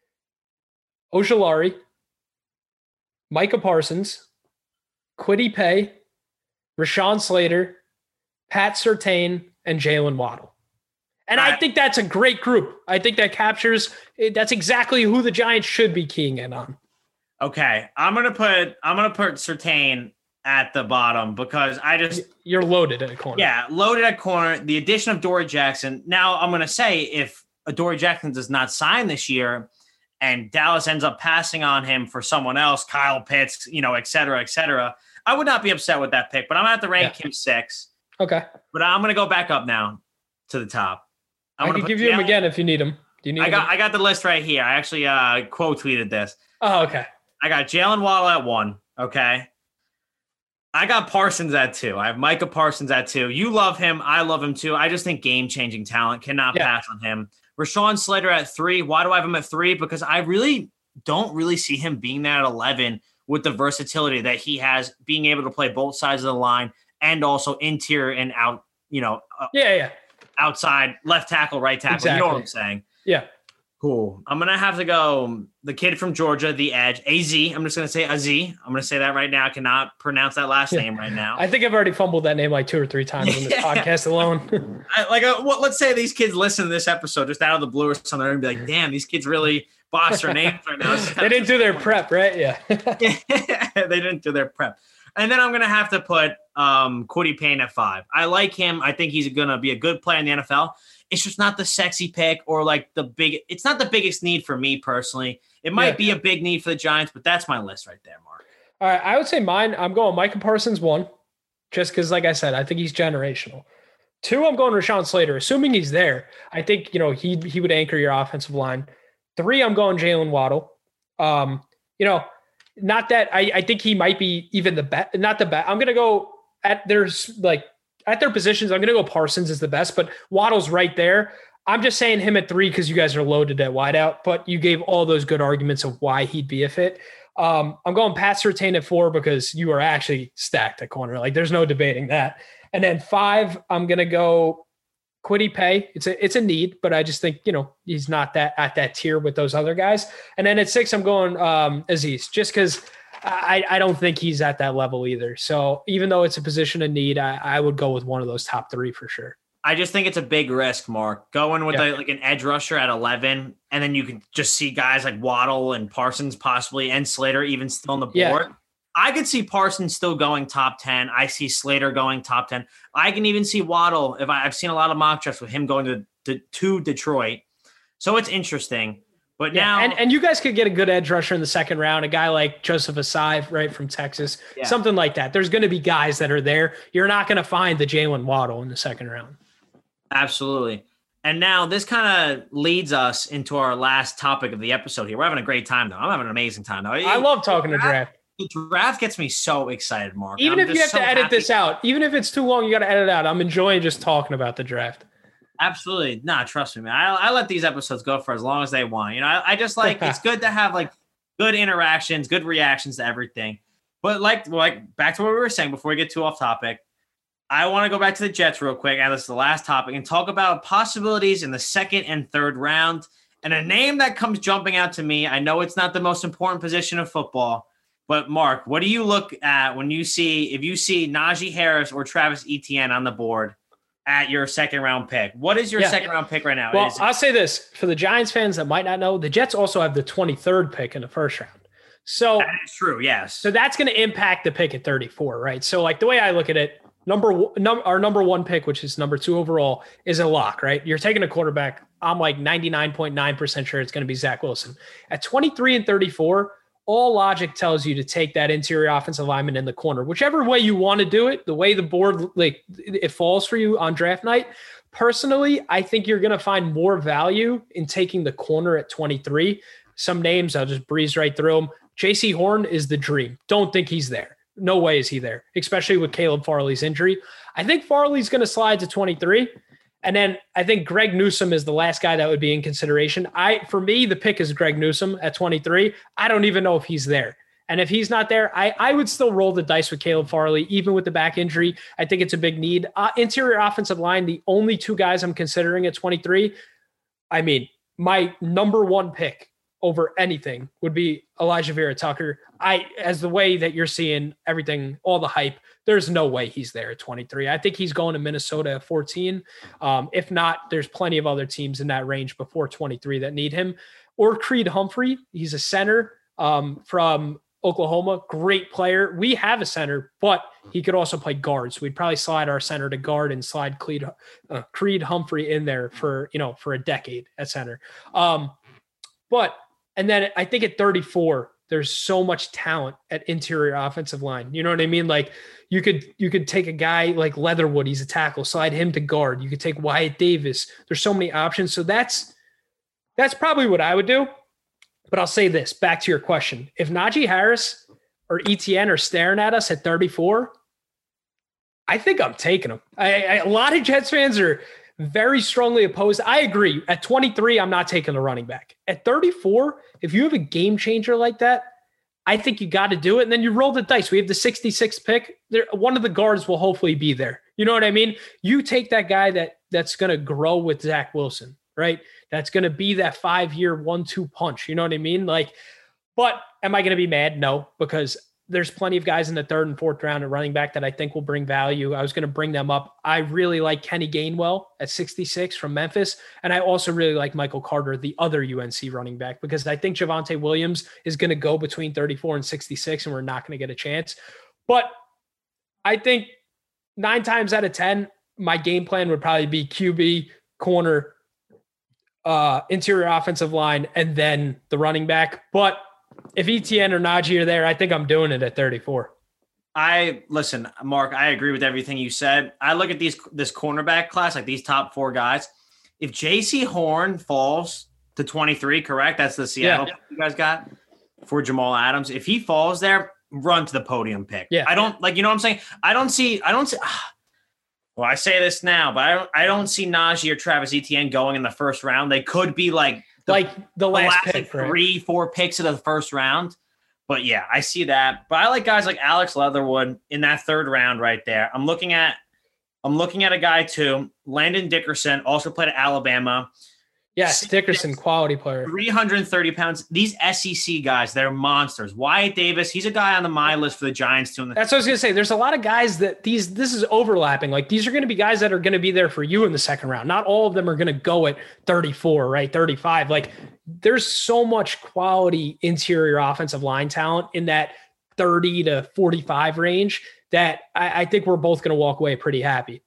Ojulari, Micah Parsons, Kwity Paye, Rashawn Slater, Pat Surtain, and Jalen Waddle. And I think that's a great group. I think that captures, that's exactly who the Giants should be keying in on. Okay. I'm going to put, I'm going to put Surtain at the bottom because I just. You're loaded at a corner. Yeah. Loaded at corner. The addition of Dory Jackson. Now I'm going to say if Dory Jackson does not sign this year and Dallas ends up passing on him for someone else, Kyle Pitts, you know, et cetera, et cetera, I would not be upset with that pick, but I'm going to have to rank yeah. him six. Okay. But I'm going to go back up now to the top. I'm I can give you them again if you need them. Do you need I got them? I got the list right here. I actually uh, quote tweeted this. Oh, okay. I got Jalen Waddle at one. Okay. I got Parsons at two. I have Micah Parsons at two. You love him. I love him too. I just think game-changing talent. Cannot yeah. pass on him. Rashawn Slater at three. Why do I have him at three? Because I really don't really see him being there at eleven with the versatility that he has, being able to play both sides of the line and also interior and out, you know. Uh, yeah, yeah. Outside, left tackle, right tackle. Exactly. You know what I'm saying? Yeah. Cool. I'm going to have to go the kid from Georgia, the edge, A Z. I'm just going to say A Z. I'm going to say that right now. I cannot pronounce that last yeah. name right now. I think I've already fumbled that name like two or three times in this podcast alone. I, like, uh, well, let's say these kids listen to this episode just out of the blue or something and be like, damn, these kids really bossed their names right now. They didn't do their prep, right? Yeah. They didn't do their prep. And then I'm going to have to put um, Kwity Paye at five. I like him. I think he's going to be a good player in the N F L. It's just not the sexy pick or like the big – it's not the biggest need for me personally. It might yeah. be a big need for the Giants, but that's my list right there, Mark. All right. I would say mine, I'm going Micah Parsons one, just because, like I said, I think he's generational. Two, I'm going Rashawn Slater, assuming he's there. I think, you know, he he would anchor your offensive line. Three, I'm going Jalen Waddle. Um, you know, not that I, I think he might be even the best, not the best. I'm going to go at there's like at their positions. I'm going to go Parsons is the best, but Waddle's right there. I'm just saying him at three because you guys are loaded at wideout, but you gave all those good arguments of why he'd be a fit. Um, I'm going Pat Surtain at four because you are actually stacked at corner. Like there's no debating that. And then five, I'm going to go Kwity Paye. It's a, it's a need, but I just think, you know, he's not that at that tier with those other guys. And then at six, I'm going um, Azeez just because I, I don't think he's at that level either. So even though it's a position of need, I, I would go with one of those top three for sure. I just think it's a big risk, Mark. Going with Yeah. a, like an edge rusher at eleven, and then you can just see guys like Waddle and Parsons possibly, and Slater even still on the board. Yeah. I could see Parsons still going top ten. I see Slater going top ten. I can even see Waddle. If I, I've seen a lot of mock drafts with him going to, to, to Detroit. So it's interesting. But Yeah, now, and, and you guys could get a good edge rusher in the second round, a guy like Joseph Asai, right, from Texas, Yeah. something like that. There's going to be guys that are there. You're not going to find the Jalen Waddle in the second round. absolutely. And now this kind of leads us into our last topic of the episode here. We're having a great time, though. I'm having an amazing time, though. I love talking to draft. The draft gets me so excited, Mark. Even I'm if you have just so to edit happy. this out, even if it's too long, you got to edit it out. I'm enjoying just talking about the draft. Absolutely. Nah, trust me, man. I, I let these episodes go for as long as they want. You know, I, I just like, it's good to have like good interactions, good reactions to everything. But like, like back to what we were saying before we get too off topic, I want to go back to the Jets real quick, and this is the last topic, and talk about possibilities in the second and third round. And a name that comes jumping out to me, I know it's not the most important position of football, but Mark, what do you look at when you see, if you see Najee Harris or Travis Etienne on the board at your second round pick? What is your Yeah. second round pick right now? Well, Is it- I'll say this for the Giants fans that might not know, the Jets also have the twenty-third pick in the first round. So, that is true, yes. so that's going to impact the pick at thirty-four, right? So like the way I look at it, number one, num- our number one pick, which is number two overall, is a lock, right? You're taking a quarterback. I'm like ninety-nine point nine percent sure it's going to be Zach Wilson. At twenty-three and thirty-four, all logic tells you to take that interior offensive lineman in the corner, whichever way you want to do it, the way the board, like it falls for you on draft night. Personally, I think you're going to find more value in taking the corner at twenty-three. Some names, I'll just breeze right through them. J C Horn is the dream. Don't think he's there. No way is he there, especially with Caleb Farley's injury. I think Farley's going to slide to twenty-three. And then I think Greg Newsome is the last guy that would be in consideration. I, for me, the pick is Greg Newsome at twenty-three. I don't even know if he's there. And if he's not there, I, I would still roll the dice with Caleb Farley, even with the back injury. I think it's a big need. Uh, interior offensive line, the only two guys I'm considering at twenty-three, I mean, my number one pick over anything would be Elijah Vera Tucker. I, as the way that you're seeing everything, all the hype, there's no way he's there at twenty-three. I think he's going to Minnesota at fourteen. Um, if not, there's plenty of other teams in that range before twenty-three that need him. Or Creed Humphrey. He's a center um, from Oklahoma. Great player. We have a center, but he could also play guard. So we'd probably slide our center to guard and slide Creed, uh, Creed Humphrey in there for, you know, for a decade at center. Um, but, and then I think at thirty-four, there's so much talent at interior offensive line. You know what I mean? Like you could, you could take a guy like Leatherwood. He's a tackle, slide him to guard. You could take Wyatt Davis. There's so many options. So that's, that's probably what I would do. But I'll say this back to your question. If Najee Harris or Etienne are staring at us at thirty-four, I think I'm taking them. I, I, a lot of Jets fans are very strongly opposed. I agree. At twenty-three, I'm not taking the running back. At thirty-four, if you have a game changer like that, I think you got to do it. And then you roll the dice. We have the sixty-sixth pick. There, one of the guards will hopefully be there. You know what I mean? You take that guy that that's going to grow with Zach Wilson, right? That's going to be that five-year one two punch. You know what I mean? Like, but am I going to be mad? No, because there's plenty of guys in the third and fourth round at running back that I think will bring value. I was going to bring them up. I really like Kenny Gainwell at sixty-six from Memphis. And I also really like Michael Carter, the other U N C running back, because I think Javonte Williams is going to go between thirty-four and sixty-six, and we're not going to get a chance. But I think nine times out of ten, my game plan would probably be Q B, corner, uh, interior offensive line, and then the running back. But if Etienne or Najee are there, I think I'm doing it at thirty-four. I listen, Mark, I agree with everything you said. I look at these this cornerback class, like these top four guys. If J C Horn falls to twenty-three, correct? That's the Seattle Yeah. you guys got for Jamal Adams. If he falls there, run to the podium pick. Yeah. I don't like, you know what I'm saying? I don't see, I don't see, ah, well, I say this now, but I don't, I don't see Najee or Travis Etienne going in the first round. They could be like the, like the the last, last pick, like, right? three, four picks of the first round. But yeah, I see that. But I like guys like Alex Leatherwood in that third round right there. I'm looking at, I'm looking at a guy too, Landon Dickerson, also played at Alabama. Yes, Dickerson, quality player. three hundred thirty pounds. These S E C guys, they're monsters. Wyatt Davis, he's a guy on the my list for the Giants too. That's what I was gonna say. There's a lot of guys that these this is overlapping. Like these are going to be guys that are going to be there for you in the second round. Not all of them are going to go at thirty-four, right? thirty-five. Like there's so much quality interior offensive line talent in that thirty to forty-five range that I, I think we're both going to walk away pretty happy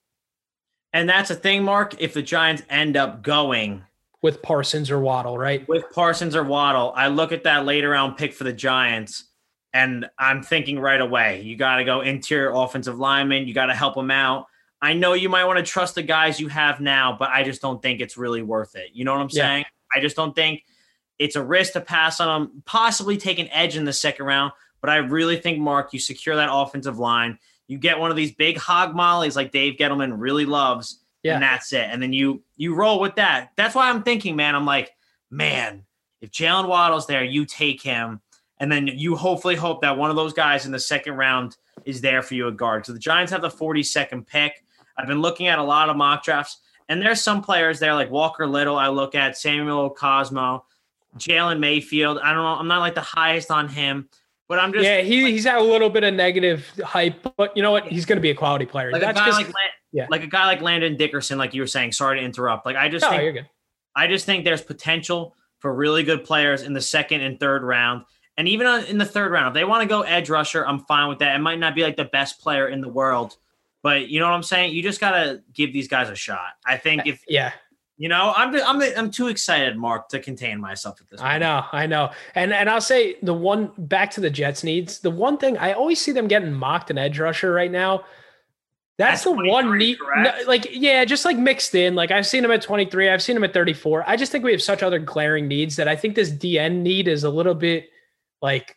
And that's a thing, Mark. If the Giants end up going with Parsons or Waddle, right? with Parsons or Waddle, I look at that later round pick for the Giants, and I'm thinking right away, you got to go interior offensive lineman. You got to help them out. I know you might want to trust the guys you have now, but I just don't think it's really worth it. You know what I'm Yeah. saying? I just don't think it's a risk to pass on them, possibly take an edge in the second round. But I really think, Mark, you secure that offensive line. You get one of these big hog mollies like Dave Gettleman really loves, Yeah. and that's it. And then you you roll with that. That's why I'm thinking, man, I'm like, man, if Jalen Waddle's there, you take him. And then you hopefully hope that one of those guys in the second round is there for you at guard. So the Giants have the forty-second pick. I've been looking at a lot of mock drafts, and there's some players there like Walker Little. I look at Samuel Cosmo, Jalen Mayfield. I don't know. I'm not like the highest on him, but I'm just yeah, he, he's had a little bit of negative hype, but you know what? He's going to be a quality player. like a That's guy just like Lan- yeah. like a guy like Landon Dickerson, like you were saying. Sorry to interrupt. Like I just no, think you're good. I just think there's potential for really good players in the second and third round. And even on, in the third round, if they want to go edge rusher, I'm fine with that. It might not be like the best player in the world, but you know what I'm saying? You just got to give these guys a shot. I think if, Yeah. you know, I'm, I'm, I'm too excited, Mark, to contain myself at this point. I know, I know. And and I'll say the one back to the Jets needs, the one thing I always see them getting mocked an edge rusher right now. That's At the one need, correct? like, yeah, just like mixed in. Like I've seen him at twenty-three, I've seen him at thirty-four. I just think we have such other glaring needs that I think this D N need is a little bit like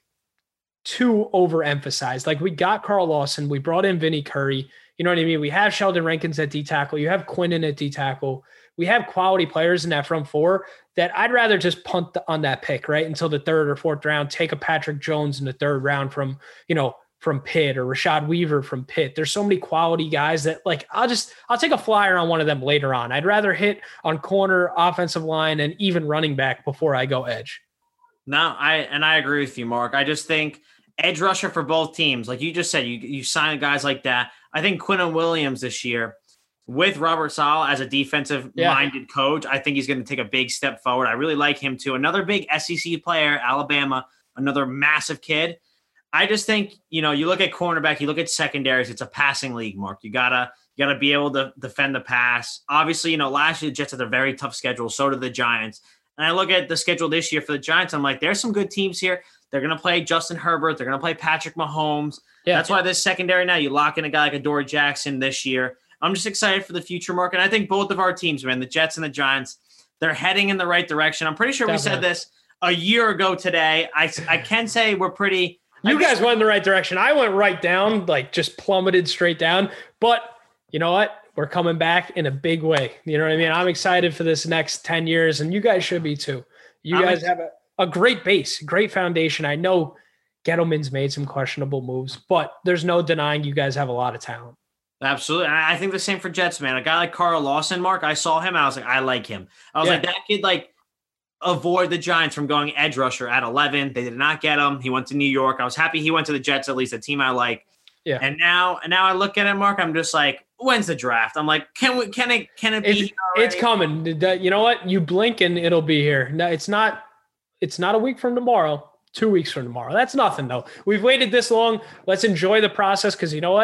too overemphasized. Like we got Carl Lawson, we brought in Vinny Curry. You know what I mean? We have Sheldon Rankins at D tackle. You have Quinnen at D tackle. We have quality players in that front four that I'd rather just punt on that pick, right? Until the third or fourth round, take a Patrick Jones in the third round from, you know, from Pitt or Rashad Weaver from Pitt. There's so many quality guys that like, I'll just, I'll take a flyer on one of them later on. I'd rather hit on corner, offensive line, and even running back before I go edge. No, I, and I agree with you, Mark. I just think edge rusher for both teams, like you just said, you, you sign guys like that. I think Quinnen Williams this year, with Robert Saleh as a defensive-minded yeah. coach, I think he's going to take a big step forward. I really like him too. Another big S E C player, Alabama, another massive kid. I just think, you know, you look at cornerback, you look at secondaries, it's a passing league, Mark. You gotta you gotta be able to defend the pass. Obviously, you know, last year the Jets had a very tough schedule, so did the Giants. And I look at the schedule this year for the Giants, I'm like, there's some good teams here. They're going to play Justin Herbert. They're going to play Patrick Mahomes. Yeah. That's why this secondary now, you lock in a guy like Adoree Jackson this year. I'm just excited for the future, Mark. And I think both of our teams, man, the Jets and the Giants, they're heading in the right direction. I'm pretty sure Definitely. we said this a year ago today. I, I can say we're pretty – You guys went in the right direction. I went right down, like just plummeted straight down. But you know what? We're coming back in a big way. You know what I mean? I'm excited for this next ten years, and you guys should be too. You I'm guys ex- have a, a great base, great foundation. I know Gettleman's made some questionable moves, but there's no denying you guys have a lot of talent. Absolutely. And I think the same for Jets, man. A guy like Carl Lawson, Mark, I saw him. I was like, I like him. I was yeah. like, that kid, like, avoid the Giants from going edge rusher at eleven. They did not get him. He went to New York. I was happy he went to the Jets, at least a team I like. Yeah. And now, and now I look at it, Mark, I'm just like, when's the draft? I'm like, can we, can it, can it be? It's, it's coming. You know what? You blink and it'll be here. No, it's not, it's not a week from tomorrow, two weeks from tomorrow. That's nothing though. We've waited this long. Let's enjoy the process. Cause you know what?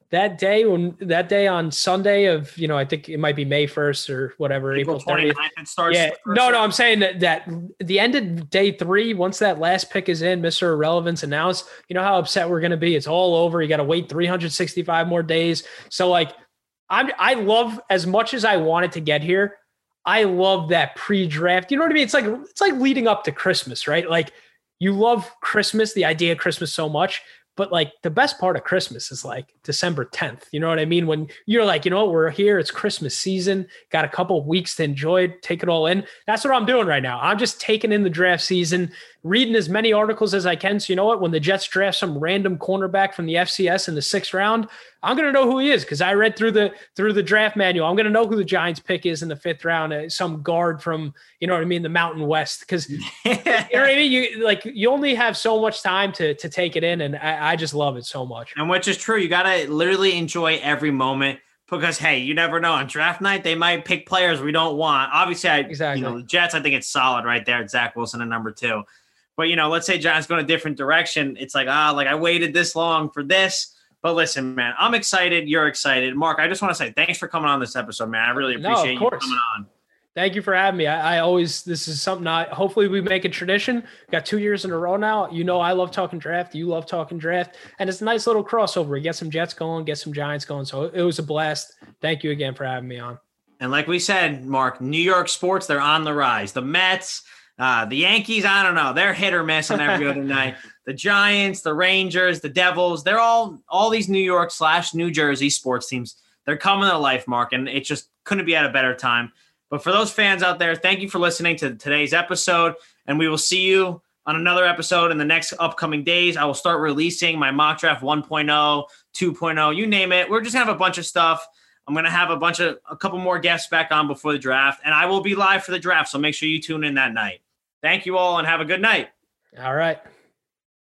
that day when that day on Sunday of, you know, I think it might be May first or whatever, April thirtieth. It starts yeah. No, no, I'm saying that, that the end of day three, once that last pick is in, Mister Irrelevance announced, you know how upset we're going to be. It's all over. You got to wait three hundred sixty-five more days. So like, I'm, I love, as much as I wanted to get here, I love that pre-draft. You know what I mean? It's like, it's like leading up to Christmas, right? Like you love Christmas, the idea of Christmas so much. But like the best part of Christmas is like December tenth. You know what I mean? When you're like, you know what, we're here. It's Christmas season. Got a couple of weeks to enjoy it, take it all in. That's what I'm doing right now. I'm just taking in the draft season, reading as many articles as I can. So you know what? When the Jets draft some random cornerback from the F C S in the sixth round, I'm going to know who he is because I read through the through the draft manual. I'm going to know who the Giants pick is in the fifth round. Uh, some guard from, you know what I mean, the Mountain West. Because you know what I mean. You like you only have so much time to to take it in, and I, I just love it so much. And which is true. You got to literally enjoy every moment because hey, you never know on draft night they might pick players we don't want. Obviously, I, exactly. You know, the Jets. I think it's solid right there. It's Zach Wilson at number two. But you know, let's say Giants go in a different direction. It's like ah, like I waited this long for this. But listen, man, I'm excited. You're excited. Mark, I just want to say thanks for coming on this episode, man. I really appreciate no, you coming on. Thank you for having me. I, I always, this is something I, hopefully we make a tradition. Got two years in a row now. You know, I love talking draft. You love talking draft. And it's a nice little crossover. Get some Jets going, get some Giants going. So it was a blast. Thank you again for having me on. And like we said, Mark, New York sports, they're on the rise. The Mets, uh, the Yankees, I don't know. They're hit or miss on every other night. The Giants, the Rangers, the Devils, they're all all these New York slash New Jersey sports teams. They're coming to life, Mark, and it just couldn't be at a better time. But for those fans out there, thank you for listening to today's episode, and we will see you on another episode in the next upcoming days. I will start releasing my mock draft one point oh, two point oh, you name it. We're just going to have a bunch of stuff. I'm going to have a bunch of a couple more guests back on before the draft, and I will be live for the draft, so make sure you tune in that night. Thank you all, and have a good night. All right.